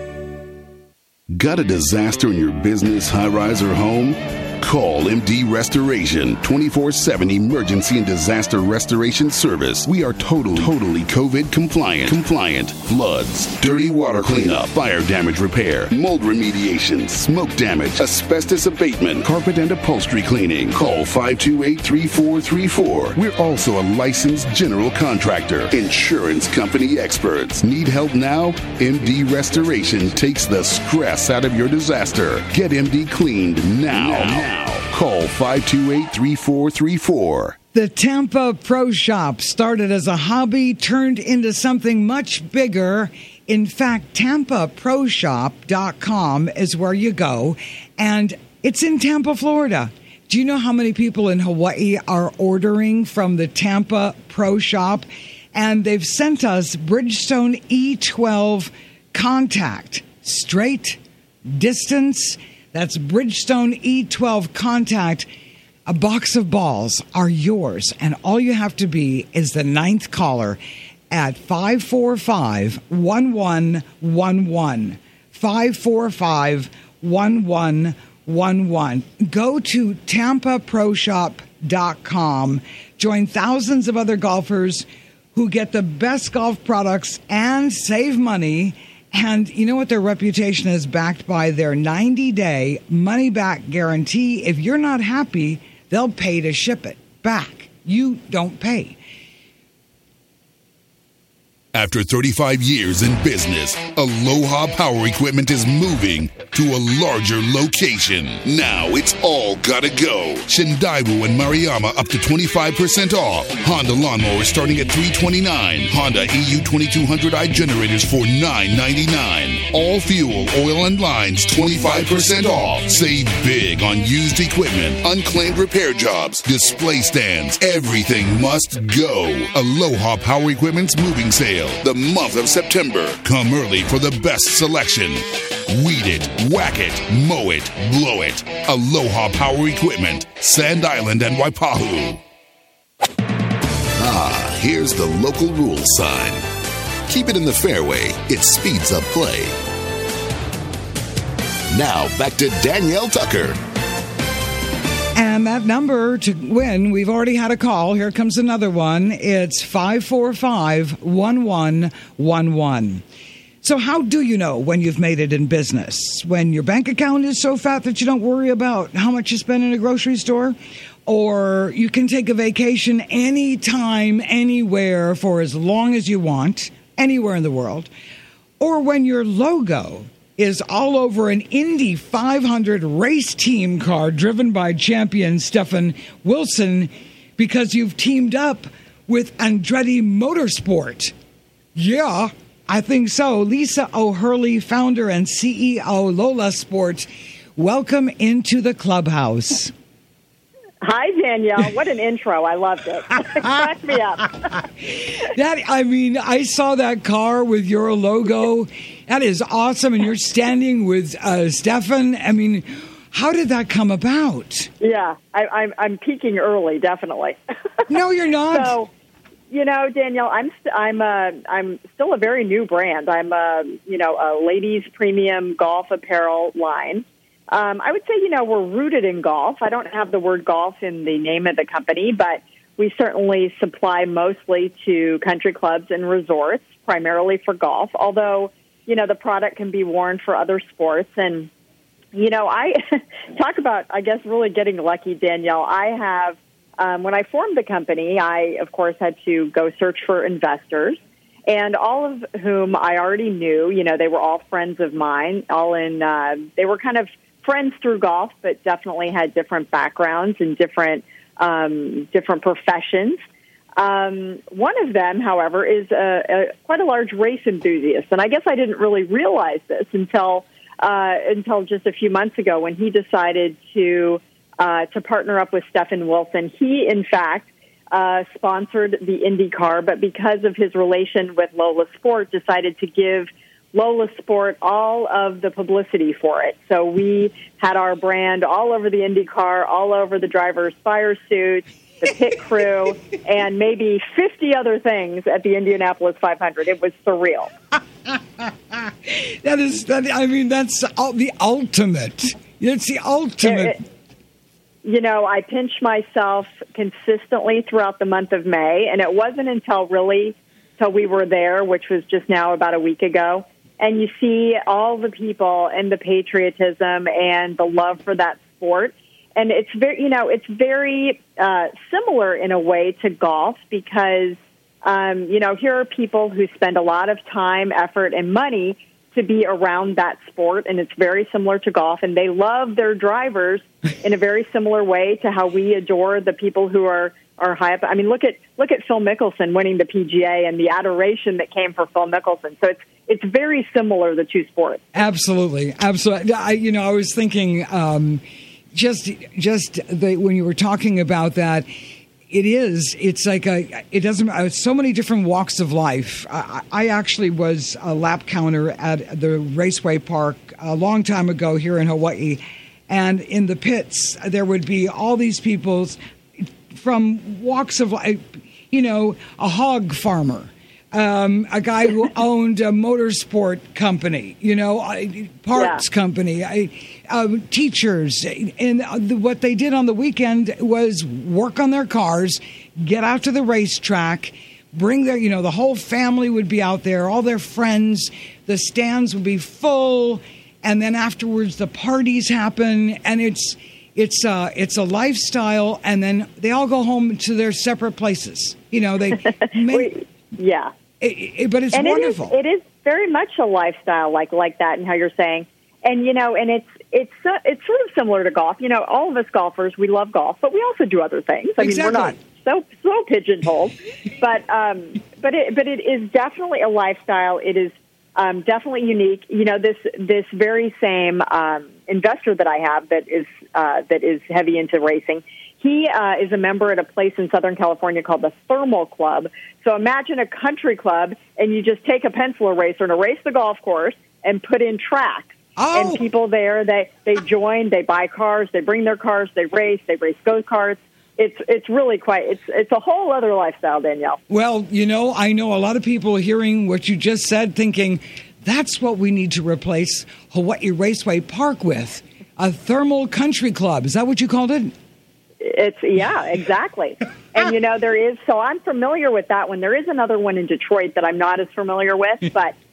[SPEAKER 1] Got a disaster in your business, high-rise, or home? Call M D Restoration, twenty-four seven emergency and disaster restoration service. We are totally, totally COVID compliant. Compliant. Floods, dirty water cleanup, fire damage repair, mold remediation, smoke damage, asbestos abatement, carpet and upholstery cleaning. Call five two eight, three four three four. We're also a licensed general contractor. Insurance company experts. Need help now? M D Restoration takes the stress out of your disaster. Get M D cleaned now. now. Call five two eight, three four three four.
[SPEAKER 3] The Tampa Pro Shop started as a hobby, turned into something much bigger. In fact, tampa pro shop dot com is where you go, and it's in Tampa, Florida. Do you know how many people in Hawaii are ordering from the Tampa Pro Shop? And they've sent us Bridgestone E twelve Contact, straight, distance. That's Bridgestone E twelve Contact. A box of balls are yours, and all you have to be is the ninth caller at five four five, one one one one. five four five, one one one one. Go to tampa pro shop dot com. Join thousands of other golfers who get the best golf products and save money. And you know what? Their reputation is backed by their ninety-day money-back guarantee. If you're not happy, they'll pay to ship it back. You don't pay.
[SPEAKER 1] After thirty-five years in business, Aloha Power Equipment is moving to a larger location. Now it's all gotta go. Shindaiwu and Mariama up to twenty-five percent off. Honda lawnmowers starting at three hundred twenty-nine dollars. Honda E U twenty-two hundred i generators for nine ninety-nine. All fuel, oil, and lines twenty-five percent off. Save big on used equipment, unclaimed repair jobs, display stands. Everything must go. Aloha Power Equipment's moving sale. The month of September. Come early for the best selection. Weed it, whack it, mow it, blow it. Aloha Power Equipment, Sand Island and Waipahu. Ah, here's the local rule sign. Keep it in the fairway. It speeds up play. Now back to Danielle Tucker.
[SPEAKER 3] And that number to win, we've already had a call. Here comes another one. It's five four five, one one one one. So how do you know when you've made it in business? When your bank account is so fat that you don't worry about how much you spend in a grocery store? Or you can take a vacation anytime, anywhere for as long as you want, anywhere in the world? Or when your logo is all over an Indy five hundred race team car driven by champion Stefan Wilson because you've teamed up with Andretti Motorsport. Yeah, I think so. Lisa O'Hurley, founder and C E O, Lola Sports. Welcome into the clubhouse.
[SPEAKER 8] Hi, Danielle. What an intro. I loved it. Crack me up.
[SPEAKER 3] That, I mean, I saw that car with your logo. That is awesome. And you're standing with uh, Stefan. I mean, how did that come about?
[SPEAKER 8] Yeah, I, I'm, I'm peaking early, definitely.
[SPEAKER 3] No, you're not.
[SPEAKER 8] So, you know, Danielle, I'm st- I'm uh, I'm still a very new brand. I'm a you know a ladies premium golf apparel line. Um, I would say, you know, we're rooted in golf. I don't have the word golf in the name of the company, but we certainly supply mostly to country clubs and resorts, primarily for golf, although, you know, the product can be worn for other sports. And, you know, I talk about, I guess, really getting lucky, Danielle. I have, um, when I formed the company, I, of course, had to go search for investors. And all of whom I already knew, you know, they were all friends of mine, all in, uh, they were kind of friends through golf, but definitely had different backgrounds and different um, different professions. Um, one of them, however, is a, a, quite a large race enthusiast, and I guess I didn't really realize this until uh, until just a few months ago when he decided to uh, to partner up with Stefan Wilson. He, in fact, uh, sponsored the IndyCar, but because of his relation with Lola Sport, decided to give Lola Sport all of the publicity for it. So we had our brand all over the IndyCar, all over the driver's fire suits, the pit crew, and maybe fifty other things at the Indianapolis five hundred. It was surreal.
[SPEAKER 3] That is, that, I mean, that's the ultimate. It's the ultimate.
[SPEAKER 8] It, it, you know, I pinched myself consistently throughout the month of May, and it wasn't until really, till we were there, which was just now about a week ago, and you see all the people and the patriotism and the love for that sport. And it's very, you know, it's very uh, similar in a way to golf because, um, you know, here are people who spend a lot of time, effort, and money to be around that sport, and it's very similar to golf. And they love their drivers in a very similar way to how we adore the people who are are high up. I mean, look at look at Phil Mickelson winning the P G A and the adoration that came for Phil Mickelson. So it's it's very similar, the two sports.
[SPEAKER 3] Absolutely, absolutely. I, you know, I was thinking um, just just the, when you were talking about that, it is. It's like a. It doesn't. Uh, so many different walks of life. I, I actually was a lap counter at the Raceway Park a long time ago here in Hawaii, and in the pits there would be all these people's. From walks of life, you know, a hog farmer, um, a guy who owned a motorsport company, you know, a parts yeah. company, I, uh, teachers. And the, what they did on the weekend was work on their cars, get out to the racetrack, bring their, you know, the whole family would be out there, all their friends, the stands would be full, and then afterwards the parties happen, and it's... It's uh, it's a lifestyle, and then they all go home to their separate places. You know, they make,
[SPEAKER 8] yeah.
[SPEAKER 3] It, it, but it's
[SPEAKER 8] and
[SPEAKER 3] wonderful.
[SPEAKER 8] It is, it is very much a lifestyle, like like that, and how you're saying. And you know, and it's it's uh, it's sort of similar to golf. You know, all of us golfers, we love golf, but we also do other things. I
[SPEAKER 3] exactly.
[SPEAKER 8] mean, we're not so so pigeonholed, but um, but it but it is definitely a lifestyle. It is. Um, definitely unique. You know, this this very same um, investor that I have that is uh, that is heavy into racing. He uh, is a member at a place in Southern California called the Thermal Club. So imagine a country club, and you just take a pencil eraser and erase the golf course and put in tracks.
[SPEAKER 3] Oh.
[SPEAKER 8] And people there, they they join, they buy cars, they bring their cars, they race, they race go-karts. It's it's really quite, it's it's a whole other lifestyle, Danielle.
[SPEAKER 3] Well, you know, I know a lot of people hearing what you just said thinking, that's what we need to replace Hawaii Raceway Park with, a thermal country club. Is that what you called it?
[SPEAKER 8] It's, yeah, exactly. And, you know, there is, so I'm familiar with that one. There is another one in Detroit that I'm not as familiar with, but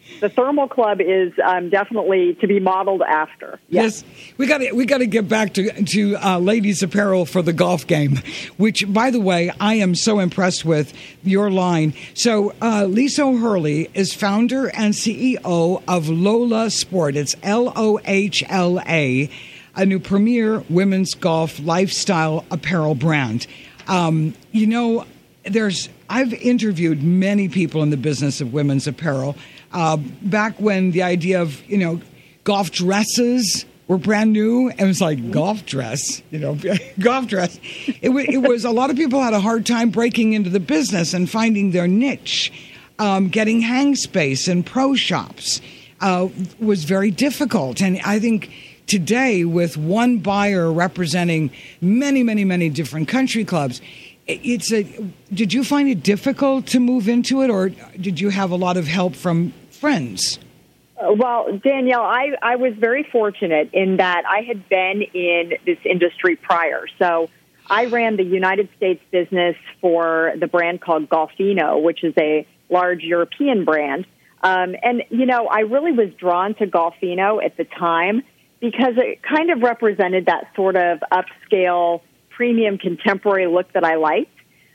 [SPEAKER 8] the Thermal Club is um, definitely to be modeled after.
[SPEAKER 3] Yes, yes we got to we got to get back to to uh, ladies' apparel for the golf game, which, by the way, I am so impressed with your line. So uh, Lisa O'Hurley is founder and C E O of Lola Sport. It's L O H L A, a new premier women's golf lifestyle apparel brand. Um, you know, there's I've interviewed many people in the business of women's apparel. Uh, back when the idea of, you know, golf dresses were brand new, it was like golf dress, you know, golf dress. It, w- it was a lot of people had a hard time breaking into the business and finding their niche. Um, getting hang space in pro shops uh, was very difficult. And I think today, with one buyer representing many, many, many different country clubs, it's a. Did you find it difficult to move into it, or did you have a lot of help from friends?
[SPEAKER 8] Uh, well, Danielle, I, I was very fortunate in that I had been in this industry prior. So I ran the United States business for the brand called Golfino, which is a large European brand. Um, and, you know, I really was drawn to Golfino at the time because it kind of represented that sort of upscale, premium, contemporary look that I liked.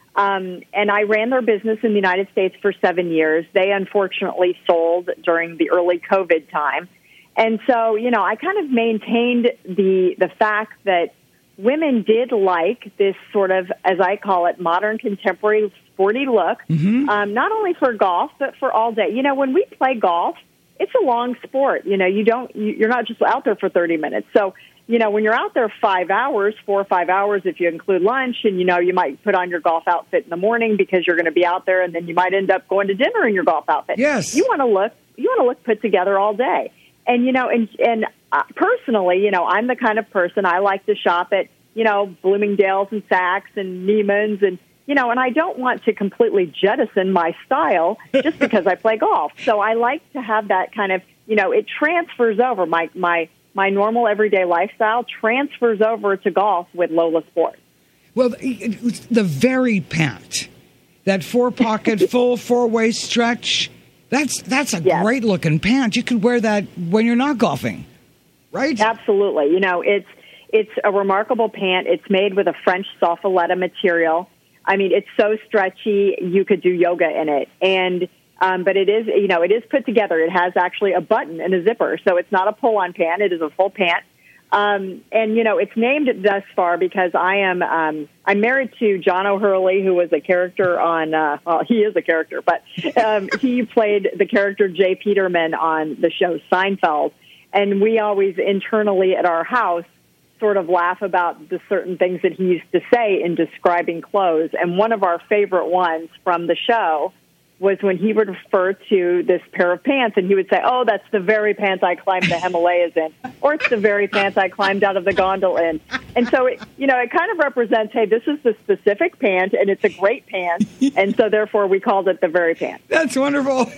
[SPEAKER 8] Um, and I ran their business in the United States for seven years. They unfortunately sold during the early COVID time. And so, you know, I kind of maintained the the fact that women did like this sort of, as I call it, modern, contemporary, sporty look, mm-hmm. um, not only for golf, but for all day. You know, when we play golf, it's a long sport. You know, you don't, you're not just out there for thirty minutes. So, you know, when you're out there five hours, four or five hours, if you include lunch, and, you know, you might put on your golf outfit in the morning because you're going to be out there, and then you might end up going to dinner in your golf outfit.
[SPEAKER 3] Yes.
[SPEAKER 8] You want to look, you want to look put together all day. And, you know, and, and uh, personally, you know, I'm the kind of person, I like to shop at, you know, Bloomingdale's and Saks and Neiman's, and, you know, and I don't want to completely jettison my style just because I play golf. So I like to have that kind of, you know, it transfers over. My, my, My normal everyday lifestyle transfers over to golf with Lola Sport.
[SPEAKER 3] Well, the very pant, that four-pocket, full four-way stretch, that's that's a yes. great-looking pant. You could wear that when you're not golfing, right?
[SPEAKER 8] Absolutely. You know, it's it's a remarkable pant. It's made with a French Soffaletta material. I mean, it's so stretchy, you could do yoga in it. And Um, but it is, you know, it is put together. It has actually a button and a zipper, so it's not a pull-on pant. It is a full pant. Um, and, you know, it's named thus far because I am, um, I'm married to John O'Hurley, who was a character on, uh, well, he is a character, but um, he played the character Jay Peterman on the show Seinfeld. And we always internally at our house sort of laugh about the certain things that he used to say in describing clothes. And one of our favorite ones from the show was when he would refer to this pair of pants, and he would say, oh, that's the very pants I climbed the Himalayas in, or it's the very pants I climbed out of the gondola in. And so, it, you know, it kind of represents, hey, this is the specific pant, and it's a great pant, and so therefore we called it the very pant.
[SPEAKER 3] That's wonderful.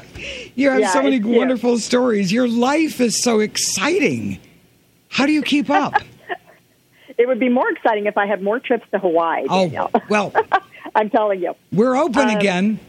[SPEAKER 3] You have
[SPEAKER 8] yeah,
[SPEAKER 3] so many
[SPEAKER 8] cute.
[SPEAKER 3] wonderful stories. Your life is so exciting. How do you keep up?
[SPEAKER 8] It would be more exciting if I had more trips to Hawaii, Danielle.
[SPEAKER 3] Oh, well.
[SPEAKER 8] I'm telling you.
[SPEAKER 3] We're open
[SPEAKER 8] um,
[SPEAKER 3] again.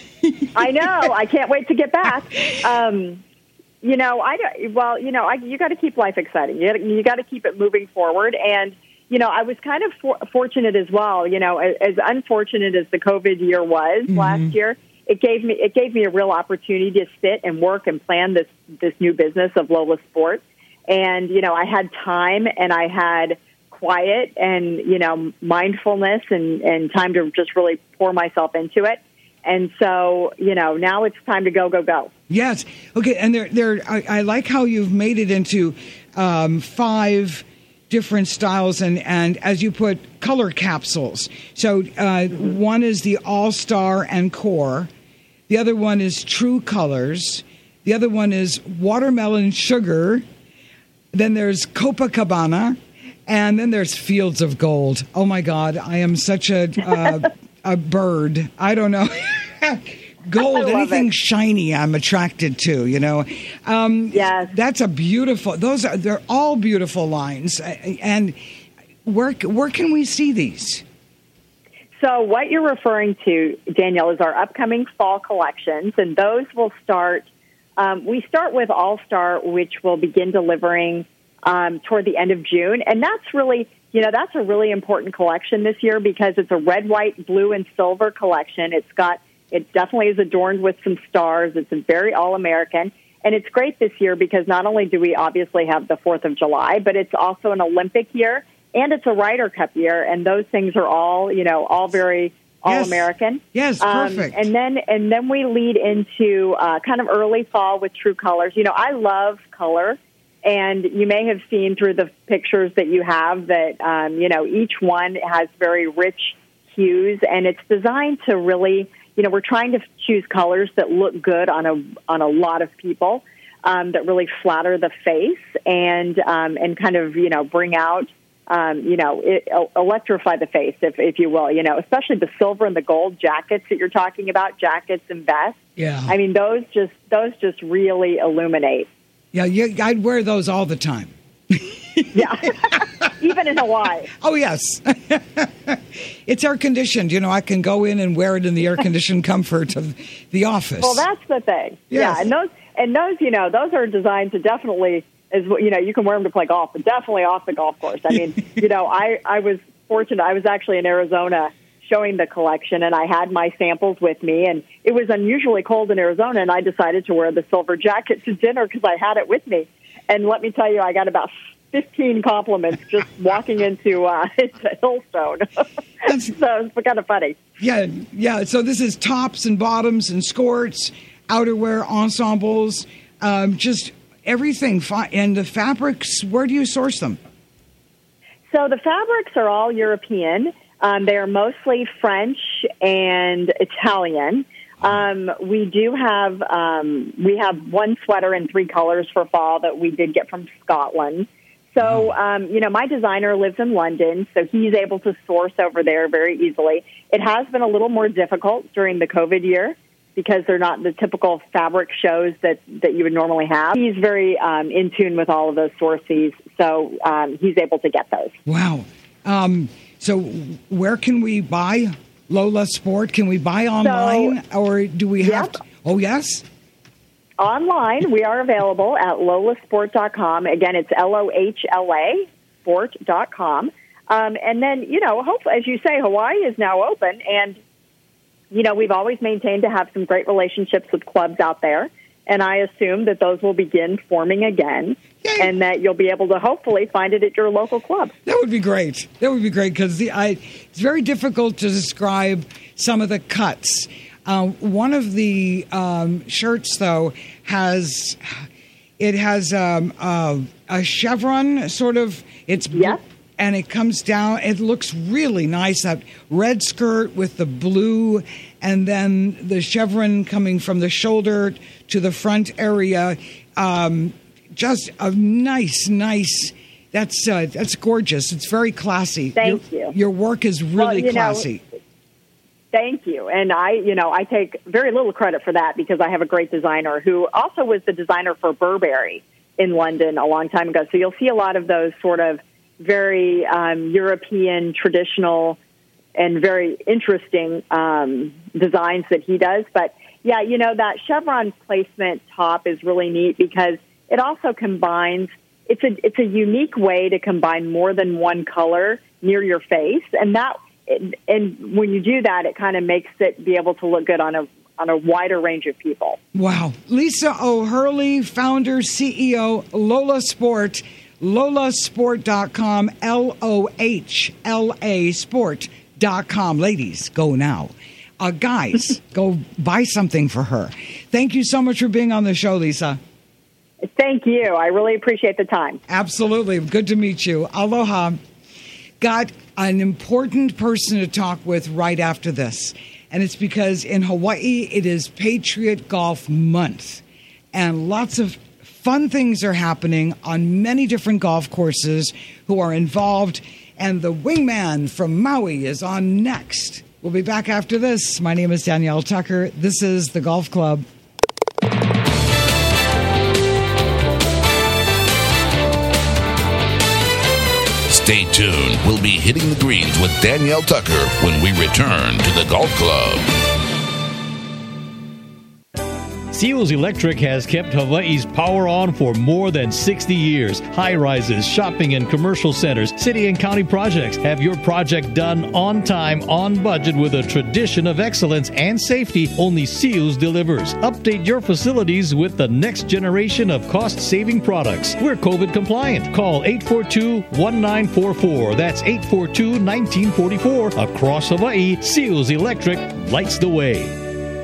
[SPEAKER 8] I know. I can't wait to get back. Um, you know, I well, you know, I, you got to keep life exciting. You gotta, you got to keep it moving forward. And you know, I was kind of for, fortunate as well. You know, as, as unfortunate as the COVID year was mm-hmm. last year, it gave me it gave me a real opportunity to sit and work and plan this this new business of Lola Sport. And you know, I had time and I had quiet and you know mindfulness and, and time to just really pour myself into it. And so, you know, now it's time to go, go, go.
[SPEAKER 3] Yes. Okay. And there, there. I, I like how you've made it into um, five different styles and, and, as you put, color capsules. So uh, mm-hmm. one is the All-Star and Core. The other one is True Colors. The other one is Watermelon Sugar. Then there's Copacabana. And then there's Fields of Gold. Oh, my God. I am such a... Uh, a bird. I don't know. Gold, anything it. shiny I'm attracted to, you know. Um,
[SPEAKER 8] yes.
[SPEAKER 3] That's a beautiful, those are, they're all beautiful lines. And where, where can we see these?
[SPEAKER 8] So what you're referring to, Danielle, is our upcoming fall collections, and those will start Um, we start with All-Star, which will begin delivering um, toward the end of June. And that's really, you know, that's a really important collection this year because it's a red, white, blue, and silver collection. It's got, it definitely is adorned with some stars. It's a very all-American. And it's great this year because not only do we obviously have the fourth of July, but it's also an Olympic year and it's a Ryder Cup year. And those things are all, you know, all very all-American.
[SPEAKER 3] Yes, yes, perfect.
[SPEAKER 8] Um, and then and then we lead into uh, kind of early fall with true colors. You know, I love color. And you may have seen through the pictures that you have that, um, you know, each one has very rich hues. And it's designed to really, you know, we're trying to choose colors that look good on a on a lot of people, um, that really flatter the face and um, and kind of, you know, bring out, um, you know, it, electrify the face, if if you will, you know, especially the silver and the gold jackets that you're talking about, jackets and vests.
[SPEAKER 3] Yeah.
[SPEAKER 8] I mean, those just those just really illuminate.
[SPEAKER 3] Yeah, you, I'd wear those all the time.
[SPEAKER 8] Yeah, even in Hawaii.
[SPEAKER 3] Oh, yes. It's air-conditioned. You know, I can go in and wear it in the air-conditioned comfort of the office.
[SPEAKER 8] Well, that's the thing.
[SPEAKER 3] Yes.
[SPEAKER 8] Yeah, and those, and those, you know, those are designed to definitely, as you know, you can wear them to play golf, but definitely off the golf course. I mean, you know, I, I was fortunate. I was actually in Arizona showing the collection, and I had my samples with me, and it was unusually cold in Arizona, and I decided to wear the silver jacket to dinner because I had it with me. And let me tell you, I got about fifteen compliments just walking into, uh, into Hillstone. So it's kind of funny.
[SPEAKER 3] Yeah, yeah. So this is tops and bottoms and skirts, outerwear, ensembles, um, just everything. And the fabrics, where do you source them?
[SPEAKER 8] So the fabrics are all European. Um, they are mostly French and Italian. Um, we do have um, we have one sweater in three colors for fall that we did get from Scotland. So, um, you know, my designer lives in London, so he's able to source over there very easily. It has been a little more difficult during the COVID year because they're not the typical fabric shows that, that you would normally have. He's very um, in tune with all of those sources, so um, he's able to get those.
[SPEAKER 3] Wow. Um So where can we buy Lola Sport? Can we buy online so, or do we have
[SPEAKER 8] yep.
[SPEAKER 3] to? Oh, yes?
[SPEAKER 8] Online, we are available at lola sport dot com. Again, it's L O H L A sport dot com. Um, and then, you know, hopefully, as you say, Hawaii is now open. And, you know, we've always maintained to have some great relationships with clubs out there. And I assume that those will begin forming again. Yay. And that you'll be able to hopefully find it at your local club.
[SPEAKER 3] That would be great. That would be great because it's very difficult to describe some of the cuts. Uh, one of the um, shirts, though, has it has um, uh, a chevron sort of. It's
[SPEAKER 8] yeah.
[SPEAKER 3] And it comes down. It looks really nice. That red skirt with the blue, and then the chevron coming from the shoulder to the front area. Um, just a nice, nice. That's uh, that's gorgeous. It's very classy.
[SPEAKER 8] Thank
[SPEAKER 3] your,
[SPEAKER 8] you.
[SPEAKER 3] Your work is really
[SPEAKER 8] well,
[SPEAKER 3] classy.
[SPEAKER 8] Know, thank you. And I, you know, I take very little credit for that because I have a great designer who also was the designer for Burberry in London a long time ago. So you'll see a lot of those sort of very um, European, traditional, and very interesting um, designs that he does. But, yeah, you know, that chevron placement top is really neat because it also combines, it's a it's a unique way to combine more than one color near your face. And that, and when you do that, it kind of makes it be able to look good on a on a wider range of people.
[SPEAKER 3] Wow. Lisa O'Hurley, founder, C E O, Lola Sport, lola sport dot com, L O H L A sport dot com. Ladies, go now. Uh, guys, go buy something for her. Thank you so much for being on the show, Lisa.
[SPEAKER 8] Thank you. I really appreciate the time.
[SPEAKER 3] Absolutely. Good to meet you. Aloha. Got an important person to talk with right after this. And it's because in Hawaii, it is Patriot Golf Month. And lots of fun things are happening on many different golf courses who are involved. And the wingman from Maui is on next. We'll be back after this. My name is Danielle Tucker. This is The Golf Club.
[SPEAKER 1] Stay tuned. We'll be hitting the greens with Danielle Tucker when we return to the Golf Club.
[SPEAKER 7] Seals Electric has kept Hawaii's power on for more than sixty years. High-rises, shopping and commercial centers, city and county projects. Have your project done on time, on budget, with a tradition of excellence and safety only Seals delivers. Update your facilities with the next generation of cost-saving products. We're COVID compliant. Call eight four two, one nine four four. That's eight four two, one nine four four. Across Hawaii, Seals Electric lights the way.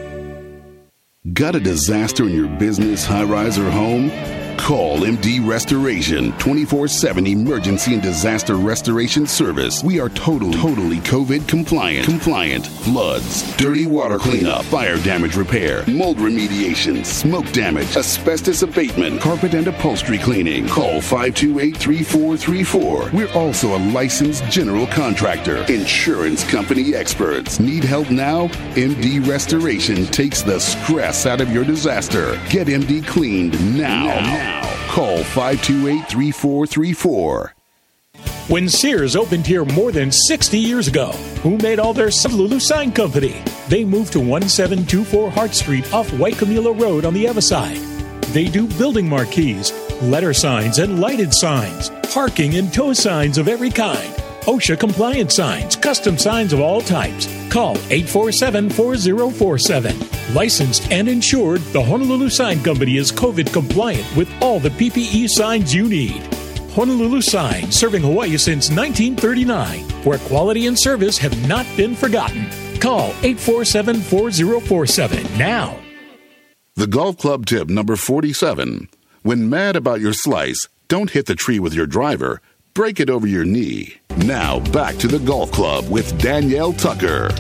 [SPEAKER 1] Got a disaster in your business, high-rise, or home? Call M D Restoration, twenty-four seven emergency and disaster restoration service. We are totally, totally COVID compliant. Compliant. Floods, dirty water cleanup, fire damage repair, mold remediation, smoke damage, asbestos abatement, carpet and upholstery cleaning. Call five two eight, three four three four. We're also a licensed general contractor. Insurance company experts. Need help now? M D Restoration takes the stress out of your disaster. Get M D cleaned now. now. Call five two eight, three four three four.
[SPEAKER 5] When Sears opened here more than sixty years ago, who made all their Honolulu Sign Company? They moved to one seven two four Hart Street off Waikimula Road on the Everside. They do building marquees, letter signs and lighted signs, parking and tow signs of every kind, OSHA compliant signs, custom signs of all types. Call eight four seven, four zero four seven. Licensed and insured, the Honolulu Sign Company is COVID compliant with all the P P E signs you need. Honolulu Sign, serving Hawaii since nineteen thirty-nine, where quality and service have not been forgotten. Call eight four seven, four zero four seven now.
[SPEAKER 1] The Golf Club tip number forty-seven. When mad about your slice, don't hit the tree with your driver. Break it over your knee. Now, back to the Golf Club with Danielle Tucker.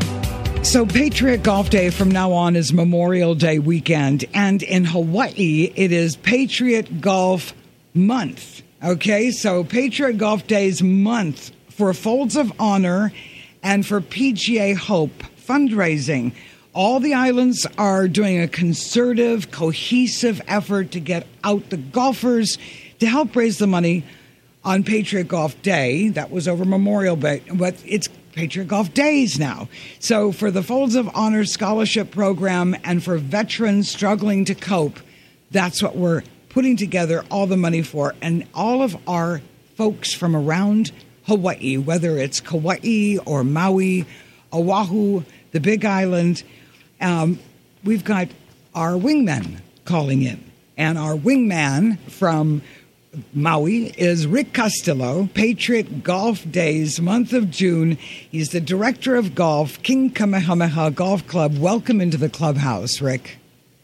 [SPEAKER 3] So Patriot Golf Day from now on is Memorial Day weekend. And in Hawaii, it is Patriot Golf Month. Okay, so Patriot Golf Day's month for Folds of Honor and for P G A Hope fundraising. All the islands are doing a concerted, cohesive effort to get out the golfers to help raise the money on Patriot Golf Day. That was over Memorial Day, but it's Patriot Golf Days now. So for the Folds of Honor Scholarship Program and for veterans struggling to cope, that's what we're putting together all the money for. And all of our folks from around Hawaii, whether it's Kauai or Maui, Oahu, the Big Island, um, we've got our wingmen calling in. And our wingman from Maui is Rick Costello, Patriot Golf Days, month of June. He's the director of golf, King Kamehameha Golf Club. Welcome into the clubhouse, Rick.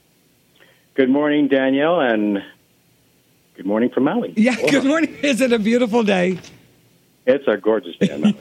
[SPEAKER 9] Good morning, Danielle, and good morning from Maui.
[SPEAKER 3] Yeah,
[SPEAKER 9] Aloha.
[SPEAKER 3] Good morning. Is it a beautiful day?
[SPEAKER 9] It's a gorgeous day in Maui.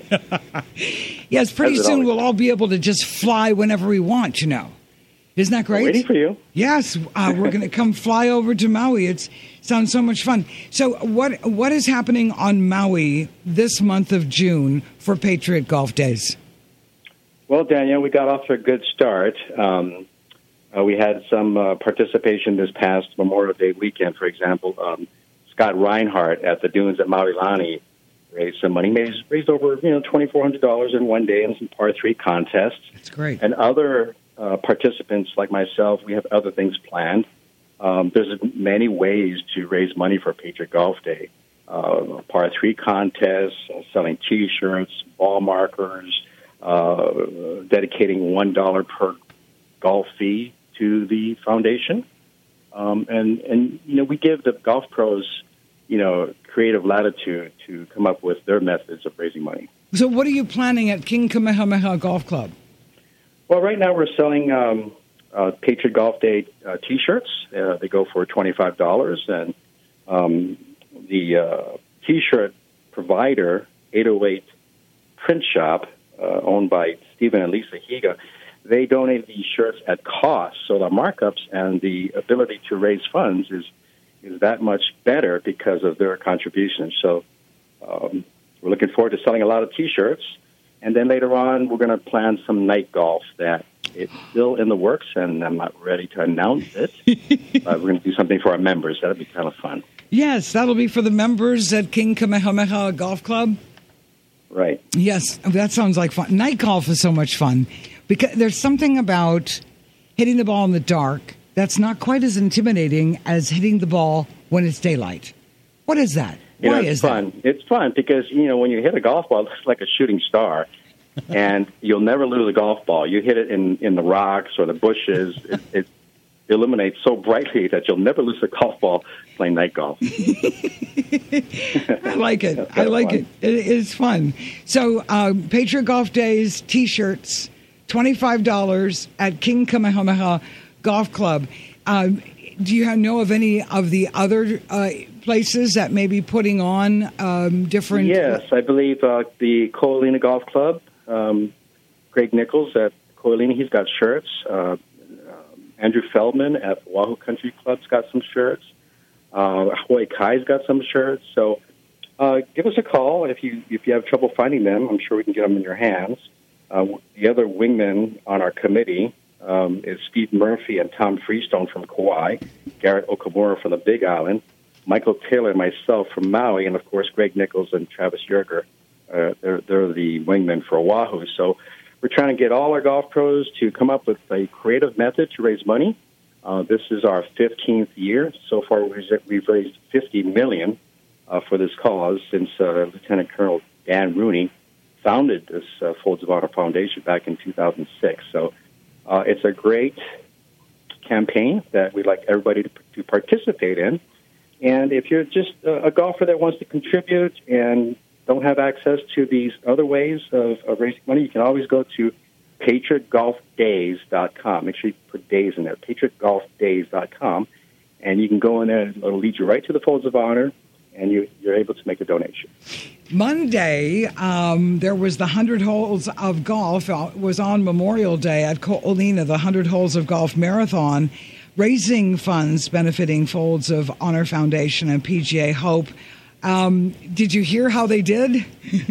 [SPEAKER 3] Yes, pretty
[SPEAKER 9] As it
[SPEAKER 3] soon
[SPEAKER 9] always
[SPEAKER 3] we'll all be able to just fly whenever we want, you know. Isn't that great?
[SPEAKER 9] I'm waiting for you.
[SPEAKER 3] Yes, uh, we're going to come fly over to Maui. It sounds so much fun. So what what is happening on Maui this month of June for Patriot Golf Days?
[SPEAKER 9] Well, Danielle, we got off to a good start. Um, uh, we had some uh, participation this past Memorial Day weekend, for example. Um, Scott Reinhardt at the dunes at Maulilani raised some money, raised, raised over you know twenty-four hundred dollars in one day in some par three contests.
[SPEAKER 3] That's great.
[SPEAKER 9] And other uh, participants like myself, we have other things planned. Um, there's many ways to raise money for Patriot Golf Day. Uh, par three contests, uh, selling T-shirts, ball markers, uh, dedicating one dollar per golf fee to the foundation. Um, and, and, you know, we give the golf pros, you know, creative latitude to come up with their methods of raising money.
[SPEAKER 3] So what are you planning at King Kamehameha Golf Club?
[SPEAKER 9] Well, right now we're selling um, uh, Patriot Golf Day uh, T-shirts. Uh, they go for twenty-five dollars. And um, the uh, T-shirt provider, eight oh eight Print Shop, uh, owned by Stephen and Lisa Higa, they donate these shirts at cost. So the markups and the ability to raise funds is is that much better because of their contributions. So um, we're looking forward to selling a lot of T-shirts. And then later on, we're going to plan some night golf that it's still in the works, and I'm not ready to announce it. uh, we're going to do something for our members. That'll be kind of fun.
[SPEAKER 3] Yes, that'll be for the members at King Kamehameha Golf Club.
[SPEAKER 9] Right.
[SPEAKER 3] Yes, that sounds like fun. Night golf is so much fun because there's something about hitting the ball in the dark that's not quite as intimidating as hitting the ball when it's daylight. What is that?
[SPEAKER 9] You
[SPEAKER 3] Why
[SPEAKER 9] know, it's
[SPEAKER 3] is
[SPEAKER 9] fun.
[SPEAKER 3] that?
[SPEAKER 9] It's fun because, you know, when you hit a golf ball, it's like a shooting star. And you'll never lose a golf ball. You hit it in, in the rocks or the bushes. It, it illuminates so brightly that you'll never lose a golf ball playing night golf.
[SPEAKER 3] I like it. I like
[SPEAKER 9] fun.
[SPEAKER 3] it. It is fun. So, um, Patriot Golf Days T-shirts, twenty-five dollars at King Kamehameha Golf Club. Um, do you know of any of the other uh, places that may be putting on um, different?
[SPEAKER 9] Yes, I believe uh, the Coalina Golf Club. Um, Greg Nichols at Coalina, he's got shirts. Uh, Andrew Feldman at Wahoo Country Club's got some shirts. Uh, Hawaii Kai's got some shirts. So uh, give us a call if you if you have trouble finding them. I'm sure we can get them in your hands. Uh, the other wingmen on our committee um, is Steve Murphy and Tom Freestone from Kauai, Garrett Okamura from the Big Island, Michael Taylor and myself from Maui, and, of course, Greg Nichols and Travis Yerger. Uh, they're, they're the wingmen for Oahu. So we're trying to get all our golf pros to come up with a creative method to raise money. Uh, this is our fifteenth year. So far, we've raised fifty million dollars uh, for this cause since uh, Lieutenant Colonel Dan Rooney founded this uh, Folds of Honor Foundation back in two thousand six. So uh, it's a great campaign that we'd like everybody to, to participate in. And if you're just a, a golfer that wants to contribute and don't have access to these other ways of, of raising money, you can always go to patriot golf days dot com. Make sure you put days in there, patriot golf days dot com. And you can go in there, and it'll lead you right to the Folds of Honor, and you, you're able to make a donation.
[SPEAKER 3] Monday, um, there was the one hundred Holes of Golf. It was on Memorial Day at Ko'olina, the one hundred Holes of Golf Marathon, raising funds benefiting Folds of Honor Foundation and P G A Hope. Um, did you hear how they did?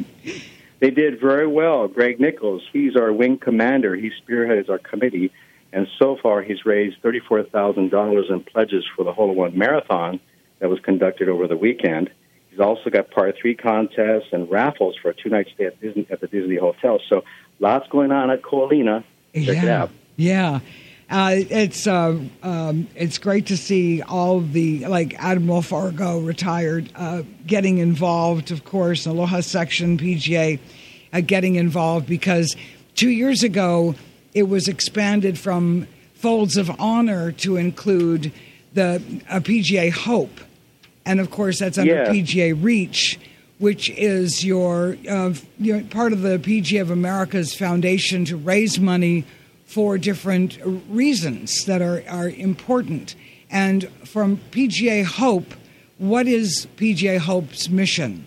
[SPEAKER 9] They did very well. Greg Nichols, he's our wing commander. He spearheads our committee, and so far he's raised thirty-four thousand dollars in pledges for the Hole in One Marathon that was conducted over the weekend. He's also got par three contests and raffles for a two-night stay at, Disney, at the Disney Hotel. So lots going on at Koalina. Check
[SPEAKER 3] yeah.
[SPEAKER 9] it out.
[SPEAKER 3] Yeah. Uh, it's uh, um, it's great to see all the, like Admiral Fargo, retired, uh, getting involved, of course, Aloha Section, P G A, uh, getting involved, because two years ago it was expanded from Folds of Honor to include the uh, P G A Hope. And, of course, that's under
[SPEAKER 9] yeah.
[SPEAKER 3] P G A Reach, which is your, uh, your part of the P G A of America's foundation to raise money for different reasons that are, are important. And from P G A Hope, what is P G A Hope's mission?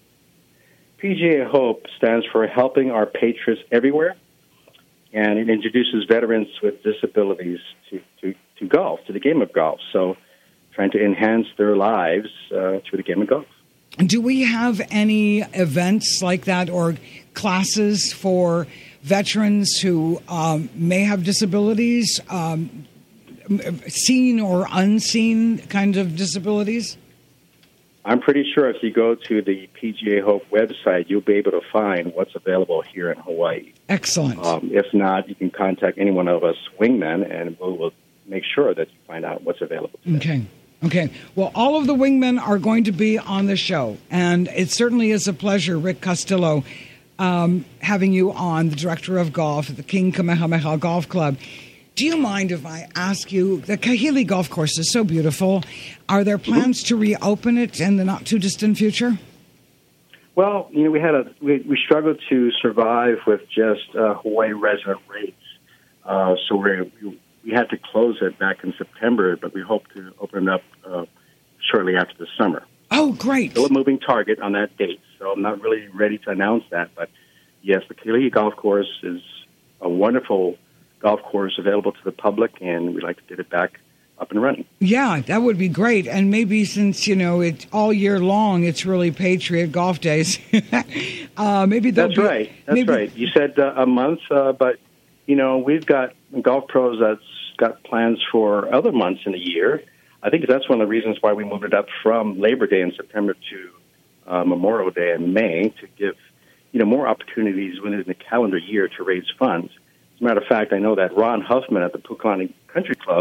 [SPEAKER 9] P G A Hope stands for Helping Our Patriots Everywhere, and it introduces veterans with disabilities to, to, to golf, to the game of golf. So trying to enhance their lives uh, through the game of golf.
[SPEAKER 3] Do we have any events like that or classes for veterans who um, may have disabilities, um, seen or unseen kind of disabilities?
[SPEAKER 9] I'm pretty sure if you go to the P G A Hope website, you'll be able to find what's available here in Hawaii.
[SPEAKER 3] Excellent.
[SPEAKER 9] Um, if not, you can contact any one of us wingmen, and we'll, we'll make sure that you find out what's available today.
[SPEAKER 3] Okay. Okay. Well, all of the wingmen are going to be on the show, and it certainly is a pleasure, Rick Costello, um, having you on, the director of golf at the King Kamehameha Golf Club. Do you mind if I ask you, the Kahili Golf Course is so beautiful. Are there plans to reopen it in the not-too-distant future?
[SPEAKER 9] Well, you know, we had a we, we struggled to survive with just uh, Hawaii resident rates, uh, so we we had to close it back in September, but we hope to open it up uh, shortly after the summer.
[SPEAKER 3] Oh, great!
[SPEAKER 9] Still a moving target on that date, so I'm not really ready to announce that. But yes, the Kahili Golf Course is a wonderful golf course available to the public, and we'd like to get it back up and running.
[SPEAKER 3] Yeah, that would be great. And maybe since, you know, it all year long, it's really Patriot Golf Days. uh, maybe
[SPEAKER 9] That's
[SPEAKER 3] be,
[SPEAKER 9] right. That's
[SPEAKER 3] maybe,
[SPEAKER 9] right. You said uh, a month, uh, but, you know, we've got golf pros that's got plans for other months in the year. I think that's one of the reasons why we moved it up from Labor Day in September to uh, Memorial Day in May, to give, you know, more opportunities within the calendar year to raise funds. As a matter of fact, I know that Ron Huffman at the Pukalani Country Club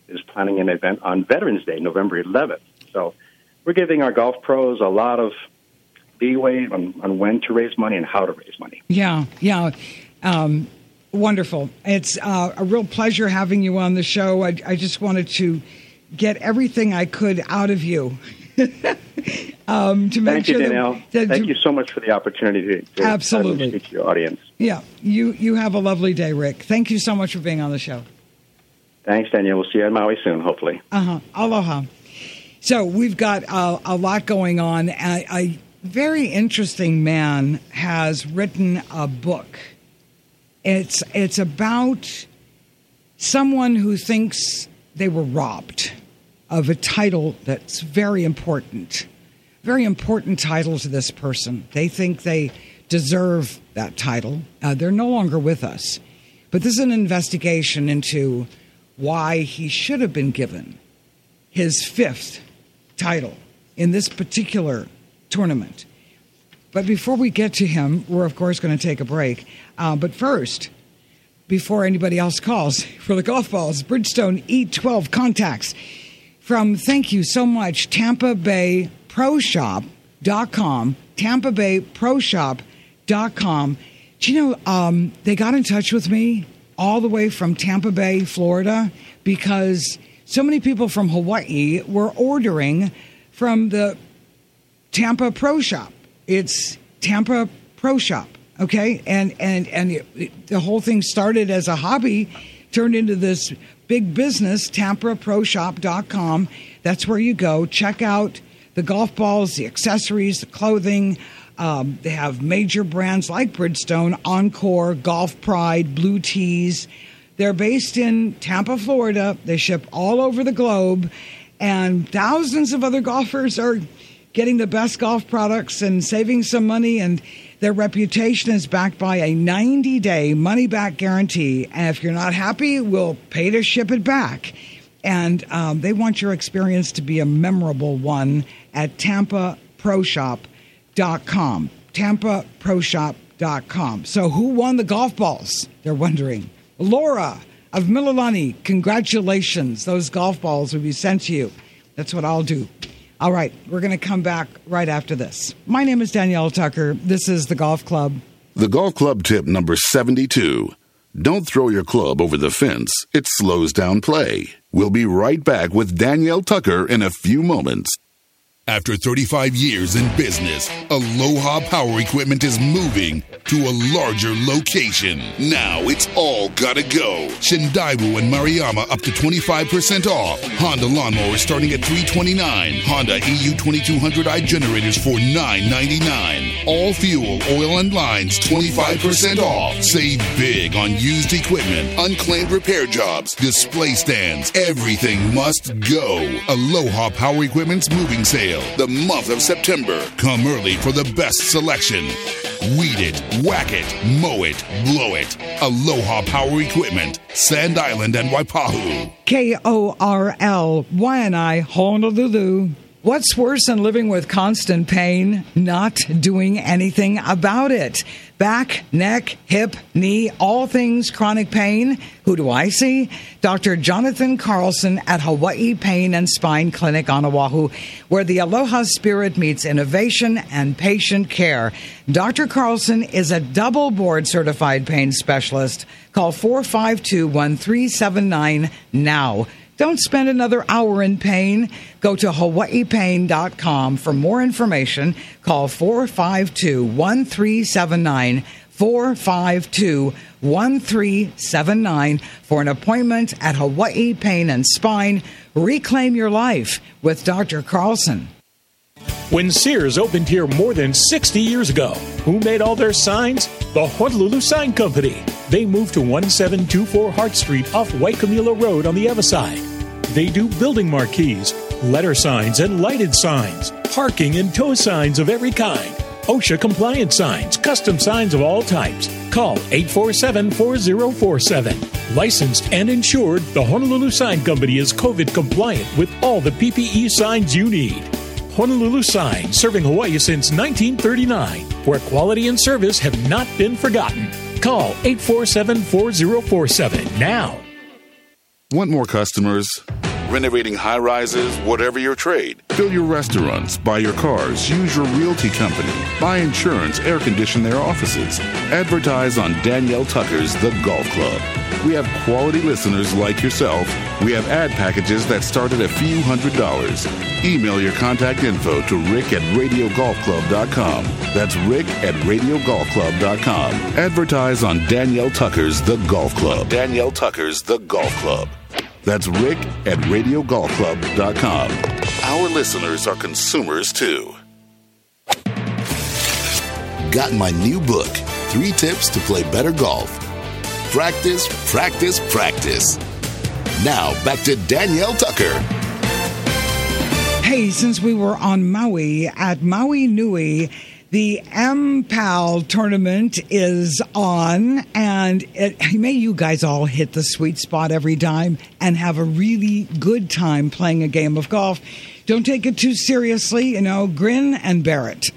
[SPEAKER 9] is planning an event on Veterans Day, November eleventh. So we're giving our golf pros a lot of leeway on, on when to raise money and how to raise money.
[SPEAKER 3] Yeah, yeah. Um, wonderful. It's uh, a real pleasure having you on the show. I, I just wanted to get everything I could out of you. um, to make
[SPEAKER 9] Thank
[SPEAKER 3] sure
[SPEAKER 9] you, Danielle.
[SPEAKER 3] That, that
[SPEAKER 9] Thank
[SPEAKER 3] you,
[SPEAKER 9] you so much for the opportunity to, to
[SPEAKER 3] absolutely
[SPEAKER 9] speak to your audience.
[SPEAKER 3] Yeah, you, you have a lovely day, Rick. Thank you so much for being on the show.
[SPEAKER 9] Thanks, Danielle. We'll see you in Maui soon, hopefully.
[SPEAKER 3] Uh-huh. Aloha. So we've got uh, a lot going on. A, a very interesting man has written a book. It's it's about someone who thinks they were robbed of a title that's very important. Very important title to this person. They think they deserve that title. Uh, they're no longer with us. But this is an investigation into why he should have been given his fifth title in this particular tournament. But before we get to him, we're, of course, going to take a break. Uh, but first, before anybody else calls for the golf balls, Bridgestone E twelve contacts from, thank you so much, Tampa Bay Pro Shop dot com, Tampa Bay Pro Shop dot com. Do you know, um, they got in touch with me all the way from Tampa Bay, Florida, because so many people from Hawaii were ordering from the Tampa Pro Shop. It's Tampa Pro Shop, okay? And and and it, it, the whole thing started as a hobby, turned into this big business, Tampa Pro Shop dot com. That's where you go. Check out the golf balls, the accessories, the clothing. Um, they have major brands like Bridgestone, Encore, Golf Pride, Blue Tees. They're based in Tampa, Florida. They ship all over the globe. And thousands of other golfers are getting the best golf products and saving some money. And their reputation is backed by a ninety-day money-back guarantee. And if you're not happy, we'll pay to ship it back. And um, they want your experience to be a memorable one at Tampa Pro Shop dot com. Tampa Pro Shop dot com. So who won the golf balls? They're wondering. Laura of Mililani, congratulations. Those golf balls will be sent to you. That's what I'll do. All right, we're going to come back right after this. My name is Danielle Tucker. This is the Golf Club.
[SPEAKER 1] The Golf Club tip number seventy-two. Don't throw your club over the fence. It slows down play. We'll be right back with Danielle Tucker in a few moments.
[SPEAKER 10] After thirty-five years in business, Aloha Power Equipment is moving to a larger location. Now it's all gotta go. Shindaiwu and Mariyama up to twenty-five percent off. Honda lawnmowers starting at three hundred twenty-nine dollars. Honda E U twenty-two hundred i generators for nine ninety-nine. All fuel, oil, and lines twenty-five percent off. Save big on used equipment, unclaimed repair jobs, display stands. Everything must go. Aloha Power Equipment's moving sale. The month of September. Come early for the best selection. Weed it, whack it, mow it, blow it. Aloha Power Equipment, Sand Island and Waipahu.
[SPEAKER 3] K O R L, Waianae, Honolulu. What's worse than living with constant pain? Not doing anything about it. Back, neck, hip, knee, all things chronic pain. Who do I see? Doctor Jonathan Carlson at Hawaii Pain and Spine Clinic on Oahu, where the Aloha spirit meets innovation and patient care. Doctor Carlson is a double board certified pain specialist. Call four five two, one three seven nine now. Don't spend another hour in pain. Go to hawaii pain dot com for more information. Call four five two, one three seven nine, four five two, one three seven nine for an appointment at Hawaii Pain and Spine. Reclaim your life with Doctor Carlson.
[SPEAKER 5] When Sears opened here more than sixty years ago, who made all their signs? The Honolulu Sign Company. They moved to one seven two four Hart Street off Waikimula Road on the Everside. They do building marquees, letter signs and lighted signs, parking and tow signs of every kind, OSHA compliant signs, custom signs of all types. Call eight four seven, four zero four seven. Licensed and insured, the Honolulu Sign Company is COVID compliant with all the P P E signs you need. Honolulu Sign, serving Hawaii since nineteen thirty-nine, where quality and service have not been forgotten. Call eight four seven, four zero four seven now.
[SPEAKER 1] Want more customers?
[SPEAKER 10] renovating high-rises, whatever your trade. Fill your restaurants, buy your cars, use your realty company, buy insurance, air condition their offices. Advertise on Danielle Tucker's The Golf Club. We have quality listeners like yourself. We have ad packages that start at a few hundred dollars. Email your contact info to rick at radio golf club dot com. That's rick at radio golf club dot com. Advertise on Danielle Tucker's The Golf Club. Danielle Tucker's The Golf Club. That's rick at radio golf club dot com. Our listeners are consumers too.
[SPEAKER 1] Got my new book, Three Tips to Play Better Golf. Practice, practice, practice. Now, back to Danielle Tucker.
[SPEAKER 3] Hey, since we were on Maui, at Maui Nui, the M PAL tournament is on, and it, may you guys all hit the sweet spot every time and have a really good time playing a game of golf. Don't take it too seriously, you know, grin and bear it.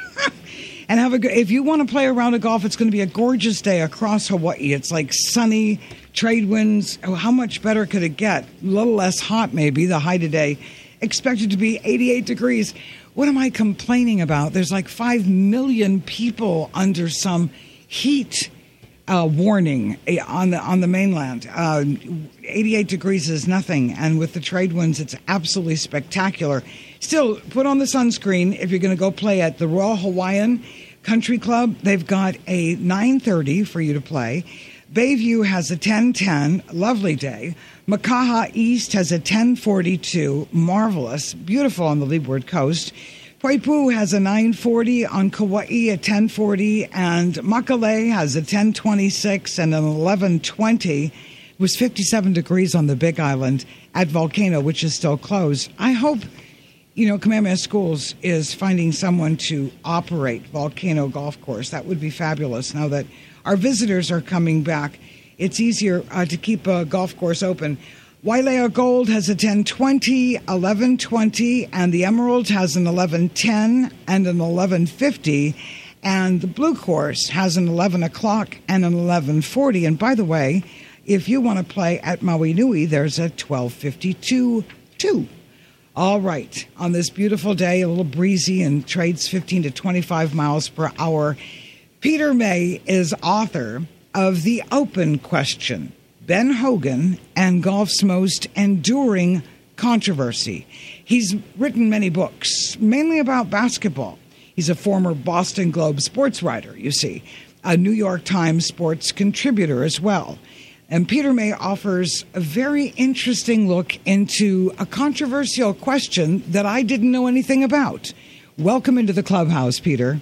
[SPEAKER 3] And have a good, if you want to play a round of golf, it's going to be a gorgeous day across Hawaii. It's like sunny, trade winds. Oh, how much better could it get? A little less hot, maybe. The high today expected to be eighty-eight degrees. What am I complaining about? There's like five million people under some heat uh, warning on the on the mainland. Uh, eighty-eight degrees is nothing, and with the trade winds, it's absolutely spectacular. Still, put on the sunscreen if you're going to go play at the Royal Hawaiian Country Club. They've got a nine thirty for you to play. Bayview has a ten ten, lovely day. Makaha East has a ten forty-two, marvelous, beautiful on the Leeward Coast. Poipu has a nine forty, on Kauai a ten forty, and Makale has a ten twenty-six and an eleven twenty. It was fifty-seven degrees on the Big Island at Volcano, which is still closed. I hope, you know, Kamehameha Schools is finding someone to operate Volcano Golf Course. That would be fabulous now that our visitors are coming back. It's easier uh, to keep a golf course open. Wailea Gold has a ten twenty, eleven twenty, and the Emerald has an eleven ten and an eleven fifty, and the Blue Course has an eleven o'clock and an eleven forty. And by the way, if you want to play at Maui Nui, there's a twelve fifty-two too. All right, on this beautiful day, a little breezy and trades fifteen to twenty-five miles per hour. Peter May is author of The Open Question, Ben Hogan and Golf's Most Enduring Controversy. He's written many books, mainly about basketball. He's a former Boston Globe sports writer, you see, a New York Times sports contributor as well. And Peter May offers a very interesting look into a controversial question that I didn't know anything about. Welcome into the clubhouse, Peter.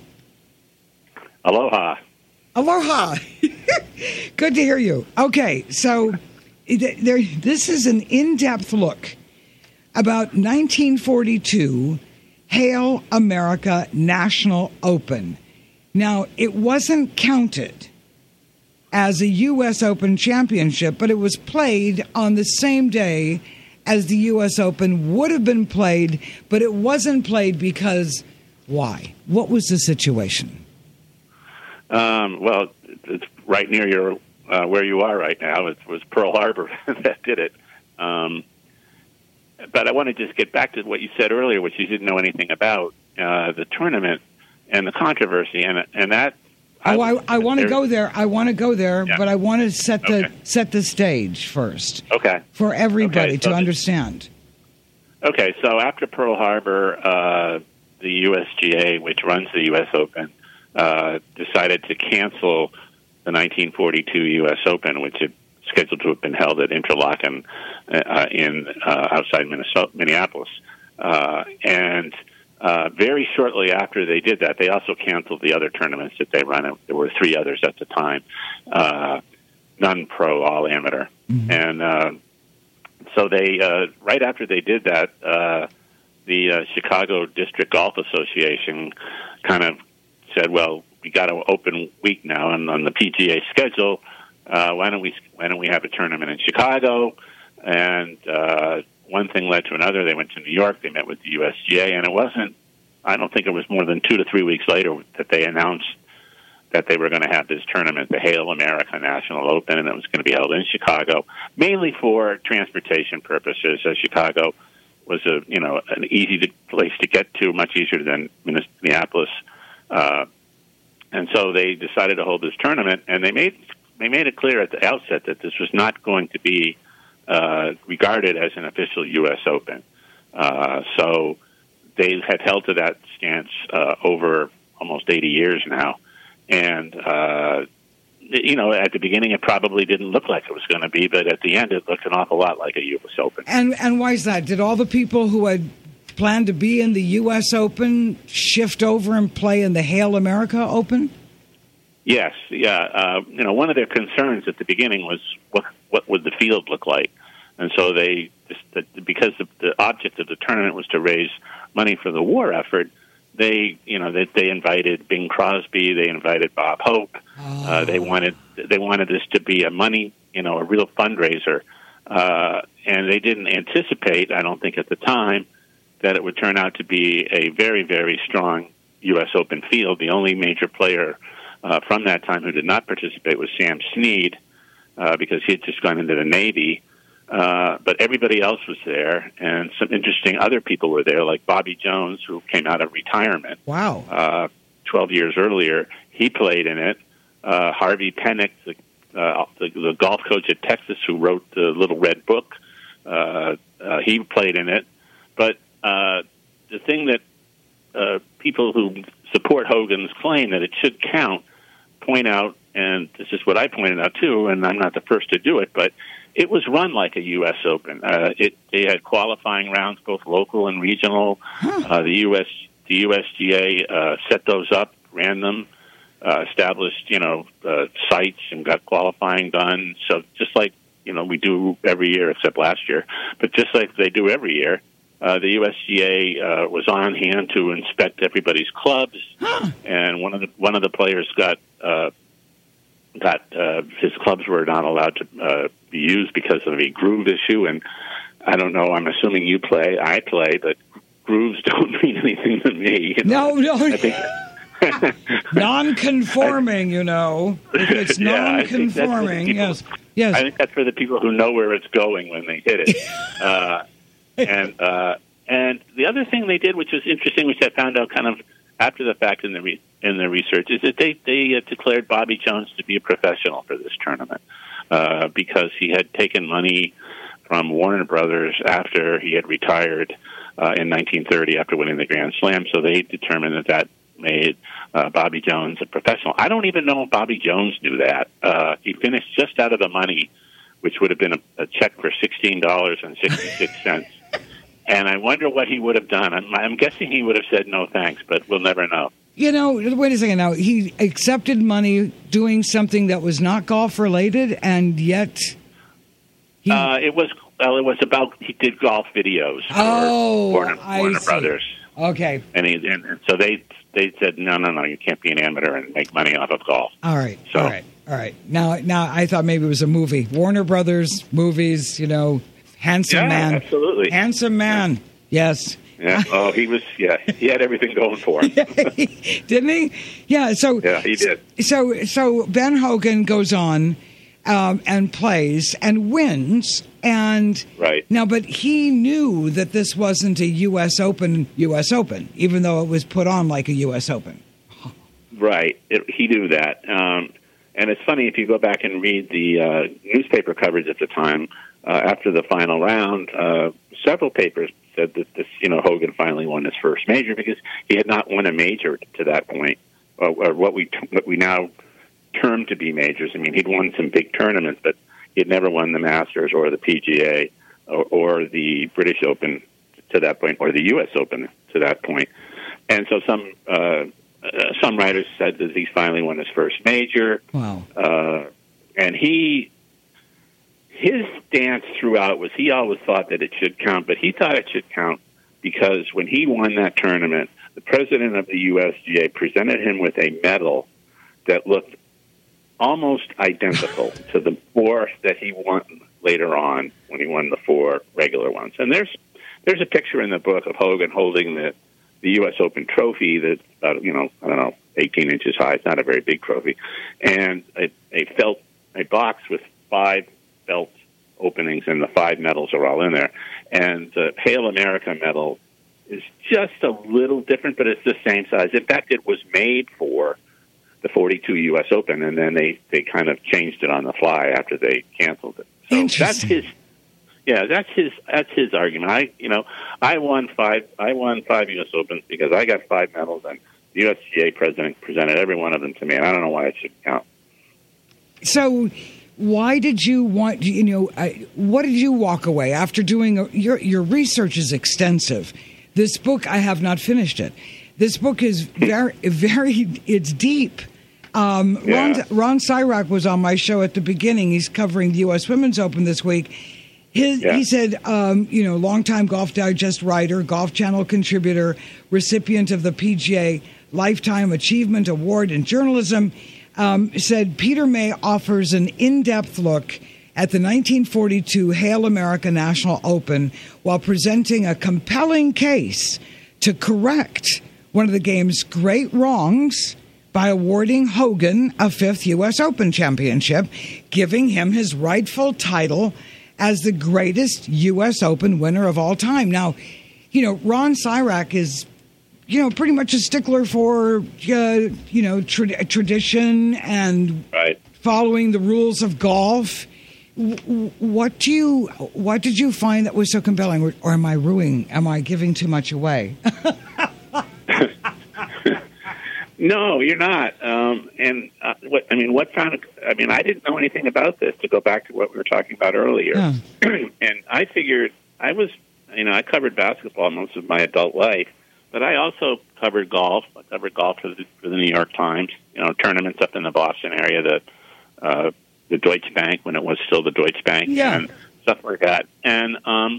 [SPEAKER 11] Aloha.
[SPEAKER 3] Aloha. Good to hear you. Okay, so there, this is an in-depth look about nineteen forty-two Hail America National Open. Now, it wasn't counted as a U S Open championship, but it was played on the same day as the U S Open would have been played, but it wasn't played because why? What was the situation?
[SPEAKER 11] Um, well, it's right near your uh, where you are right now. It was Pearl Harbor that did it. Um, but I want to just get back to what you said earlier, which you didn't know anything about, uh, the tournament and the controversy, and and that.
[SPEAKER 3] Oh, I, I want to go there. I want to go there,
[SPEAKER 11] yeah.
[SPEAKER 3] but I want to set the
[SPEAKER 11] okay.
[SPEAKER 3] set the stage first.
[SPEAKER 11] Okay.
[SPEAKER 3] For everybody
[SPEAKER 11] okay, so
[SPEAKER 3] to understand.
[SPEAKER 11] Okay, so after Pearl Harbor, uh, the U S G A, which runs the U S Open, uh, decided to cancel the nineteen forty-two U S Open, which had scheduled to have been held at Interlaken uh, in uh, outside Minnesota, Minneapolis, uh, and. Uh, very shortly after they did that, they also canceled the other tournaments that they run. There were three others at the time, uh, none pro, all amateur. Mm-hmm. And uh, so they, uh, right after they did that, uh, the uh, Chicago District Golf Association kind of said, well, we got an open week now, and on the P G A schedule, uh, why don't we why don't we have a tournament in Chicago? And uh one thing led to another. They went to New York. They met with the U S G A, and it wasn't, I don't think it was more than two to three weeks later that they announced that they were going to have this tournament, the Hale America National Open, and it was going to be held in Chicago, mainly for transportation purposes, as Chicago was a you know an easy to, place to get to, much easier than Minneapolis, uh, and so they decided to hold this tournament, and they made they made it clear at the outset that this was not going to be uh, regarded as an official U S Open. Uh, so they had held to that stance uh, over almost eighty years now, and uh, you know, at the beginning it probably didn't look like it was going to be, but at the end it looked an awful lot like a U S Open.
[SPEAKER 3] And and why is that? Did all the people who had planned to be in the U S Open shift over and play in the Hale America Open?
[SPEAKER 11] Yes, yeah. Uh, you know, one of their concerns at the beginning was what what would the field look like, and so they because the, the object of the tournament was to raise money for the war effort. They, you know, they, they invited Bing Crosby. They invited Bob Hope. Oh. Uh, they wanted they wanted this to be a money, you know, a real fundraiser, uh, and they didn't anticipate, I don't think at the time, that it would turn out to be a very, very strong U S Open field. The only major player uh, from that time who did not participate was Sam Snead, uh, because he had just gone into the Navy. Uh, but everybody else was there, and some interesting other people were there, like Bobby Jones, who came out of retirement.
[SPEAKER 3] Wow.
[SPEAKER 11] Uh, twelve years earlier, he played in it. Uh, Harvey Pennick, the, uh, the, the golf coach at Texas who wrote the Little Red Book, uh, uh, he played in it. But uh, the thing that uh, people who support Hogan's claim that it should count point out, and this is what I pointed out too, and I'm not the first to do it, but it was run like a U S Open. Uh, it they had qualifying rounds, both local and regional. Huh. Uh, the U S the U S G A uh, set those up, ran them, uh, established you know uh, sites, and got qualifying done. So just like you know we do every year, except last year, but just like they do every year, uh, the U S G A uh, was on hand to inspect everybody's clubs, huh. and one of the one of the players got. Uh, got uh, his clubs were not allowed to uh, be used because of a groove issue, and I don't know, I'm assuming you play, I play, but grooves don't mean anything to me. You know?
[SPEAKER 3] No, no.
[SPEAKER 11] I think
[SPEAKER 3] non-conforming, you know. If it's
[SPEAKER 11] yeah,
[SPEAKER 3] non-conforming,
[SPEAKER 11] people,
[SPEAKER 3] yes. yes.
[SPEAKER 11] I think that's for the people who know where it's going when they hit it. uh, and uh, and the other thing they did, which was interesting, which I found out kind of after the fact in the re- in the research, is that they they uh, declared Bobby Jones to be a professional for this tournament uh, because he had taken money from Warner Brothers after he had retired uh, in nineteen thirty after winning the Grand Slam. So they determined that that made uh, Bobby Jones a professional. I don't even know if Bobby Jones knew that. Uh, he finished just out of the money, which would have been a, a check for sixteen dollars and sixty-six cents. And I wonder what he would have done. I'm, I'm guessing he would have said no thanks, but we'll never know.
[SPEAKER 3] You know, wait a second now. He accepted money doing something that was not golf related, and yet he...
[SPEAKER 11] uh, it was well. It was about he did golf videos for
[SPEAKER 3] oh,
[SPEAKER 11] Warner,
[SPEAKER 3] I
[SPEAKER 11] Warner
[SPEAKER 3] see.
[SPEAKER 11] Brothers.
[SPEAKER 3] Okay,
[SPEAKER 11] and, he, and, and so they they said no, no, no. You can't be an amateur and make money off of golf.
[SPEAKER 3] All right,
[SPEAKER 11] so,
[SPEAKER 3] all right, all right. Now, now I thought maybe it was a movie. Warner Brothers movies, you know. Handsome
[SPEAKER 11] yeah,
[SPEAKER 3] man.
[SPEAKER 11] Absolutely.
[SPEAKER 3] Handsome man. Yeah. Yes.
[SPEAKER 11] Yeah. Oh, he was, yeah, he had everything going for him.
[SPEAKER 3] Didn't he? Yeah. So,
[SPEAKER 11] yeah, he did.
[SPEAKER 3] So, so Ben Hogan goes on um, and plays and wins. And
[SPEAKER 11] right.
[SPEAKER 3] now, but he knew that this wasn't a U S Open, U S Open, even though it was put on like a U S Open.
[SPEAKER 11] Right. It, he knew that. Um, and it's funny, if you go back and read the uh, newspaper coverage at the time, Uh, after the final round, uh, several papers said that this, you know, Hogan finally won his first major because he had not won a major to that point, or, or what we what we now term to be majors. I mean, he'd won some big tournaments, but he had never won the Masters or the P G A or, or the British Open to that point, or the U S Open to that point. And so some uh, uh, some writers said that he finally won his first major.
[SPEAKER 3] Wow!
[SPEAKER 11] Uh, and he. His stance throughout was he always thought that it should count, but he thought it should count because when he won that tournament, the president of the U S G A presented him with a medal that looked almost identical to the four that he won later on when he won the four regular ones. And there's there's a picture in the book of Hogan holding the the U S Open trophy that's about, you know, I don't know, eighteen inches high. It's not a very big trophy. And a, a felt, a box with five felt openings, and the five medals are all in there. And the Hail America medal is just a little different, but it's the same size. In fact, it was made for the forty-two U S Open, and then they, they kind of changed it on the fly after they canceled it. So that's his. Yeah, that's his. That's his argument. I, you know, I won five. I won five U S Opens because I got five medals, and the U S G A president presented every one of them to me, and I don't know why it should count.
[SPEAKER 3] So, why did you want? You know, I, what did you walk away after doing a, your your research is extensive. This book, I have not finished it. This book is very, very. It's deep. Um,
[SPEAKER 11] Yeah.
[SPEAKER 3] Ron, Ron Cyrak was on my show at the beginning. He's covering the U S Women's Open this week. His,
[SPEAKER 11] Yeah.
[SPEAKER 3] He said, um, you know, longtime Golf Digest writer, Golf Channel contributor, recipient of the P G A Lifetime Achievement Award in Journalism, um, said Peter May offers an in-depth look at the nineteen forty-two Hail America National Open while presenting a compelling case to correct one of the game's great wrongs by awarding Hogan a fifth U S Open championship, giving him his rightful title as the greatest U S Open winner of all time. Now, you know, Ron Cyrak is, you know, pretty much a stickler for, uh, you know, tra- tradition and
[SPEAKER 11] Right.
[SPEAKER 3] following the rules of golf. W- What do you? What did you find that was so compelling, or, or am I ruining? Am I giving too much away?
[SPEAKER 11] No, you're not. Um, and uh, what I mean, what found? I mean, I didn't know anything about this. To go back to what we were talking about earlier,
[SPEAKER 3] Yeah.
[SPEAKER 11] and I figured I was, you know, I covered basketball most of my adult life, but I also covered golf. I covered golf for the, for the New York Times. You know, tournaments up in the Boston area, the uh, the Deutsche Bank when it was still the Deutsche Bank,
[SPEAKER 3] Yeah.
[SPEAKER 11] and stuff like that. And um,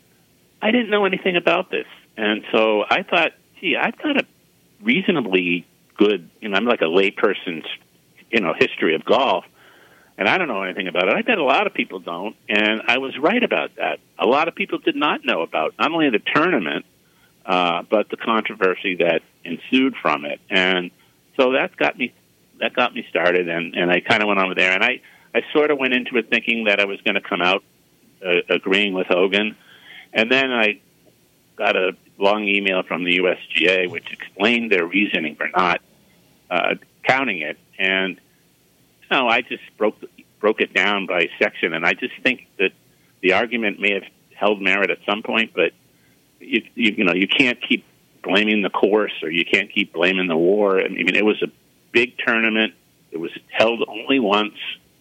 [SPEAKER 11] I didn't know anything about this, and so I thought, gee, I've got a reasonably good, you know, I'm like a layperson's, you know, history of golf, and I don't know anything about it. I bet a lot of people don't, and I was right about that. A lot of people did not know about not only the tournament, uh, but the controversy that ensued from it, and so that got me that got me started, and, and I kind of went over there, and I, I sort of went into it thinking that I was going to come out uh, agreeing with Hogan, and then I got a long email from the U S G A which explained their reasoning for not uh, counting it, and you know, I just broke broke it down by section, and I just think that the argument may have held merit at some point, but you, you, you know, you can't keep blaming the course, or you can't keep blaming the war. I mean, it was a big tournament; it was held only once,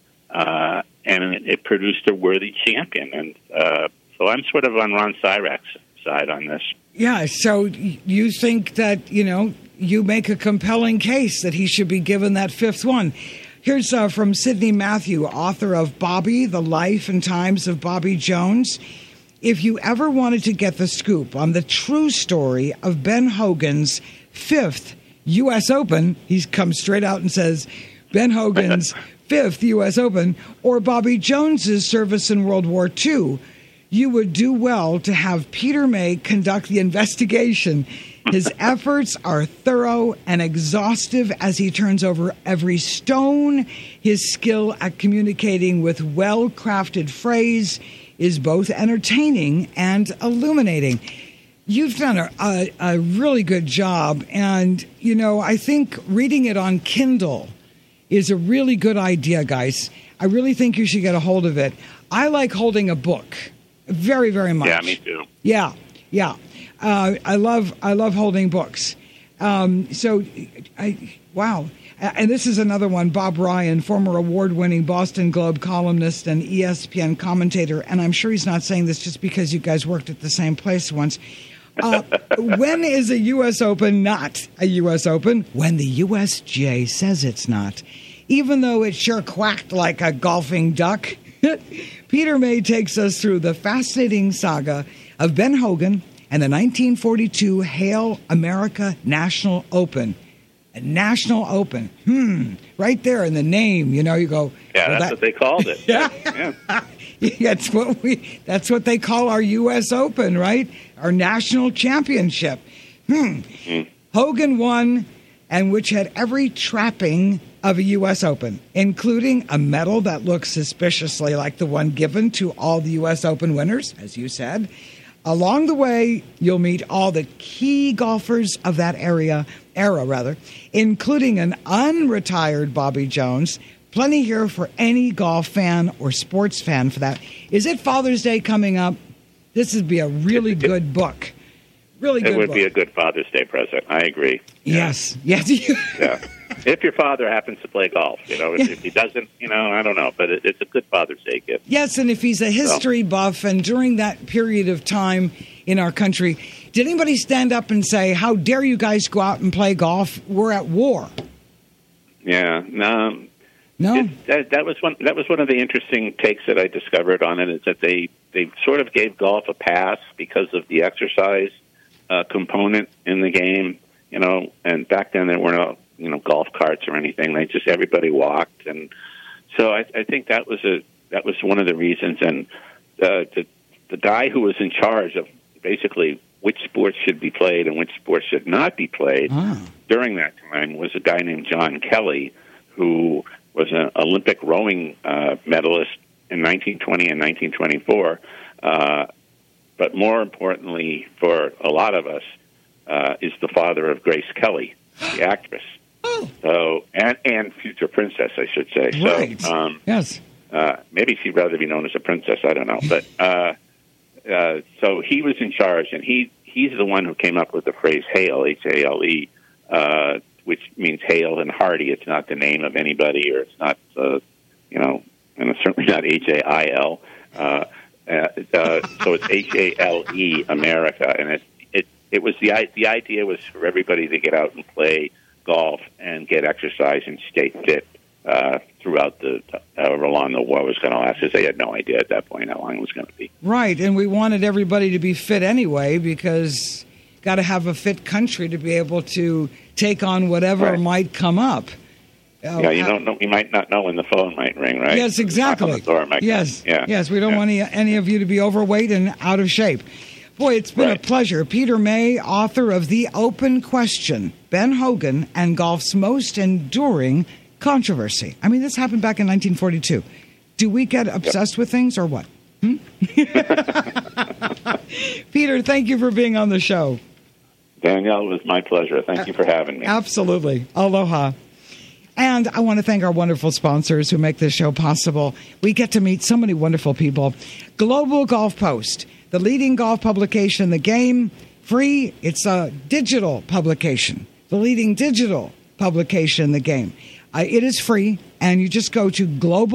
[SPEAKER 11] uh, and it, it produced a worthy champion, and uh, so I'm sort of on Ron Cyrak's side on this.
[SPEAKER 3] Yeah, so you think that, you know, you make a compelling case that he should be given that fifth one. Here's uh, from Sidney Matthew, author of Bobby, The Life and Times of Bobby Jones. If you ever wanted to get the scoop on the true story of Ben Hogan's fifth U S Open, he comes straight out and says, Ben Hogan's fifth U S Open, or Bobby Jones's service in World War Two, you would do well to have Peter May conduct the investigation. His efforts are thorough and exhaustive as he turns over every stone. His skill at communicating with well-crafted phrase is both entertaining and illuminating. You've done a, a, a really good job. And, you know, I think reading it on Kindle is a really good idea, guys. I really think you should get a hold of it. I like holding a book. Very, very much.
[SPEAKER 11] Yeah, me too.
[SPEAKER 3] Yeah, yeah. Uh, I love, I love holding books. Um, so, I wow. And this is another one. Bob Ryan, former award-winning Boston Globe columnist and E S P N commentator, and I'm sure he's not saying this just because you guys worked at the same place once. Uh, when is a U S Open not a U S Open? When the U S G A says it's not, even though it sure quacked like a golfing duck. Peter May takes us through the fascinating saga of Ben Hogan and the nineteen forty-two Hail America National Open. A National Open. Hmm. Right there in the name, you know, you go.
[SPEAKER 11] Yeah,
[SPEAKER 3] well,
[SPEAKER 11] that's
[SPEAKER 3] that,
[SPEAKER 11] what they called it.
[SPEAKER 3] Yeah.
[SPEAKER 11] Yeah.
[SPEAKER 3] That's what we. That's what they call our U S Open, right? Our national championship. Hmm.
[SPEAKER 11] Mm.
[SPEAKER 3] Hogan won, and which had every trapping of a U S Open, including a medal that looks suspiciously like the one given to all the U S Open winners, as you said. Along the way, you'll meet all the key golfers of that area, era rather, including an unretired Bobby Jones. Plenty here for any golf fan or sports fan for that. Is it Father's Day coming up? This would be a really good book. Really good
[SPEAKER 11] It would
[SPEAKER 3] book.
[SPEAKER 11] be a good Father's Day present. I agree.
[SPEAKER 3] Yes. Yes.
[SPEAKER 11] Yeah. If your father happens to play golf, you know, if, if he doesn't, you know, I don't know, but it, it's a good Father's Day gift.
[SPEAKER 3] Yes, and if he's a history buff, and during that period of time in our country, did anybody stand up and say, how dare you guys go out and play golf? We're at war.
[SPEAKER 11] Yeah. No.
[SPEAKER 3] No.
[SPEAKER 11] It, that, that was one. That was one of the interesting takes that I discovered on it. Is that they they sort of gave golf a pass because of the exercise uh, component in the game. You know, and back then there were no you know golf carts or anything. They just everybody walked, and so I, I think that was a that was one of the reasons. And uh, the the guy who was in charge of basically which sports should be played and which sports should not be played
[SPEAKER 3] Ah.
[SPEAKER 11] during that time was a guy named John Kelly, who was an Olympic rowing uh, medalist in nineteen twenty and nineteen twenty-four. Uh, but more importantly, for a lot of us, uh, is the father of Grace Kelly, the actress.
[SPEAKER 3] Oh.
[SPEAKER 11] So and and future princess, I should say.
[SPEAKER 3] Right.
[SPEAKER 11] So um,
[SPEAKER 3] Yes.
[SPEAKER 11] uh, maybe she'd rather be known as a princess. I don't know, but uh, uh, so he was in charge, and he he's the one who came up with the phrase "Hail," H A L E. Uh, which means hail and hearty. It's not the name of anybody, or it's not, uh, you know, and it's certainly not H A I L. Uh, uh, uh, so it's H A L E, America. And it, it, it was the, the idea was for everybody to get out and play golf and get exercise and stay fit uh, throughout the, however long the war was going to last, because they had no idea at that point how long it was going to be.
[SPEAKER 3] Right, and we wanted everybody to be fit anyway, because got to have a fit country to be able to take on whatever
[SPEAKER 11] Right.
[SPEAKER 3] might come up. Uh,
[SPEAKER 11] Yeah, you don't know. You might not know when the phone might ring, right?
[SPEAKER 3] Yes, exactly.
[SPEAKER 11] Knock on the door might
[SPEAKER 3] Yes,
[SPEAKER 11] come. Yeah.
[SPEAKER 3] yes. We don't
[SPEAKER 11] Yeah.
[SPEAKER 3] want any, any of you to be overweight and out of shape. Boy, it's been
[SPEAKER 11] Right.
[SPEAKER 3] a pleasure. Peter May, author of The Open Question, Ben Hogan, and golf's most enduring controversy. I mean, this happened back in nineteen forty-two. Do we get obsessed yep. with things or what? Hmm? Peter, thank you for being on the show.
[SPEAKER 11] Danielle, it was my pleasure. Thank you for having me.
[SPEAKER 3] Absolutely. Aloha. And I want to thank our wonderful sponsors who make this show possible. We get to meet so many wonderful people. Global Golf Post, the leading golf publication in the game, free. It's a digital publication, the leading digital publication in the game. Uh, it is free, and you just go to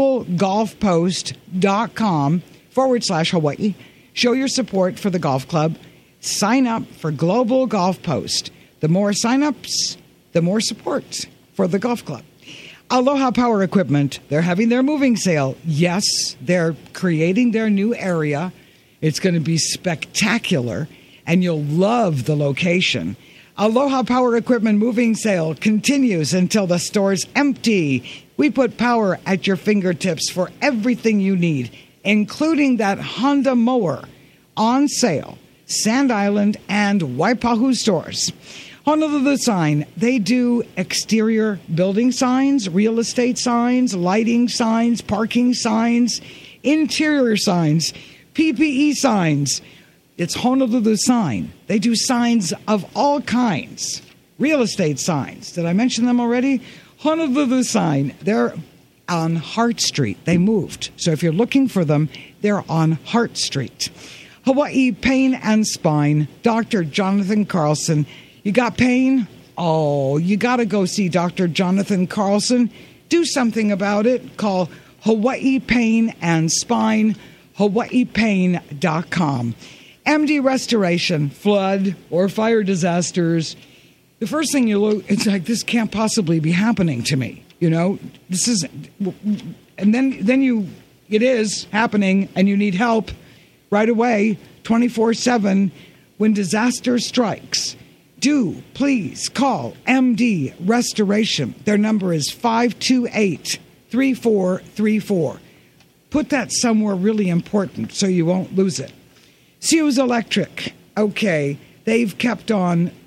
[SPEAKER 3] globalgolfpost.com forward slash Hawaii. Show your support for the golf club. Sign up for Global Golf Post. The more sign-ups, the more support for the golf club. Aloha Power Equipment, they're having their moving sale. Yes, they're creating their new area. It's going to be spectacular, and you'll love the location. Aloha Power Equipment moving sale continues until the store's empty. We put power at your fingertips for everything you need, including that Honda mower on sale. Sand Island and Waipahu stores. Honolulu Sign, they do exterior building signs, real estate signs, lighting signs, parking signs, interior signs, P P E signs. It's Honolulu Sign. They do signs of all kinds. Real estate signs. Did I mention them already? Honolulu Sign. They're on Hart Street. They moved. So if you're looking for them, they're on Hart Street. Hawaii Pain and Spine, Doctor Jonathan Carlson. You got pain? Oh, you got to go see Doctor Jonathan Carlson. Do something about it. Call Hawaii Pain and Spine, hawaii pain dot com. M D Restoration, flood or fire disasters. The first thing you look, it's like, this can't possibly be happening to me. You know, this is, and then, then you, it is happening and you need help right away, twenty-four seven, when disaster strikes. Do please call M D Restoration. Their number is five two eight, three four three four. Put that somewhere really important so you won't lose it. Hughes Electric. Okay, they've kept on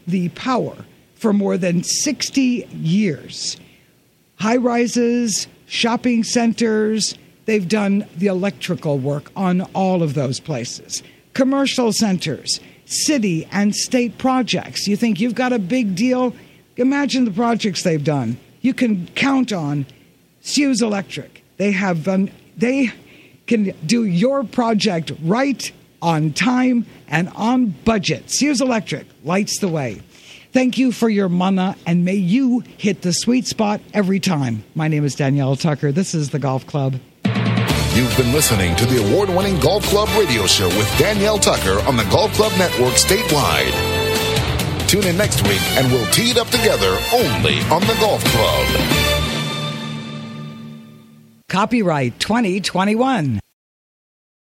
[SPEAKER 3] the power for more than sixty years. High-rises, shopping centers, they've done the electrical work on all of those places. Commercial centers, city and state projects. You think you've got a big deal? Imagine the projects they've done. You can count on Hughes Electric. They have um, they can do your project right, on time, and on budget. Hughes Electric lights the way. Thank you for your mana, and may you hit the sweet spot every time. My name is Danielle Tucker. This is the Golf Club.
[SPEAKER 10] You've been listening to the award-winning Golf Club radio show with Danielle Tucker on the Golf Club Network statewide. Tune in next week and we'll tee it up together only on the Golf Club.
[SPEAKER 3] Copyright twenty twenty-one.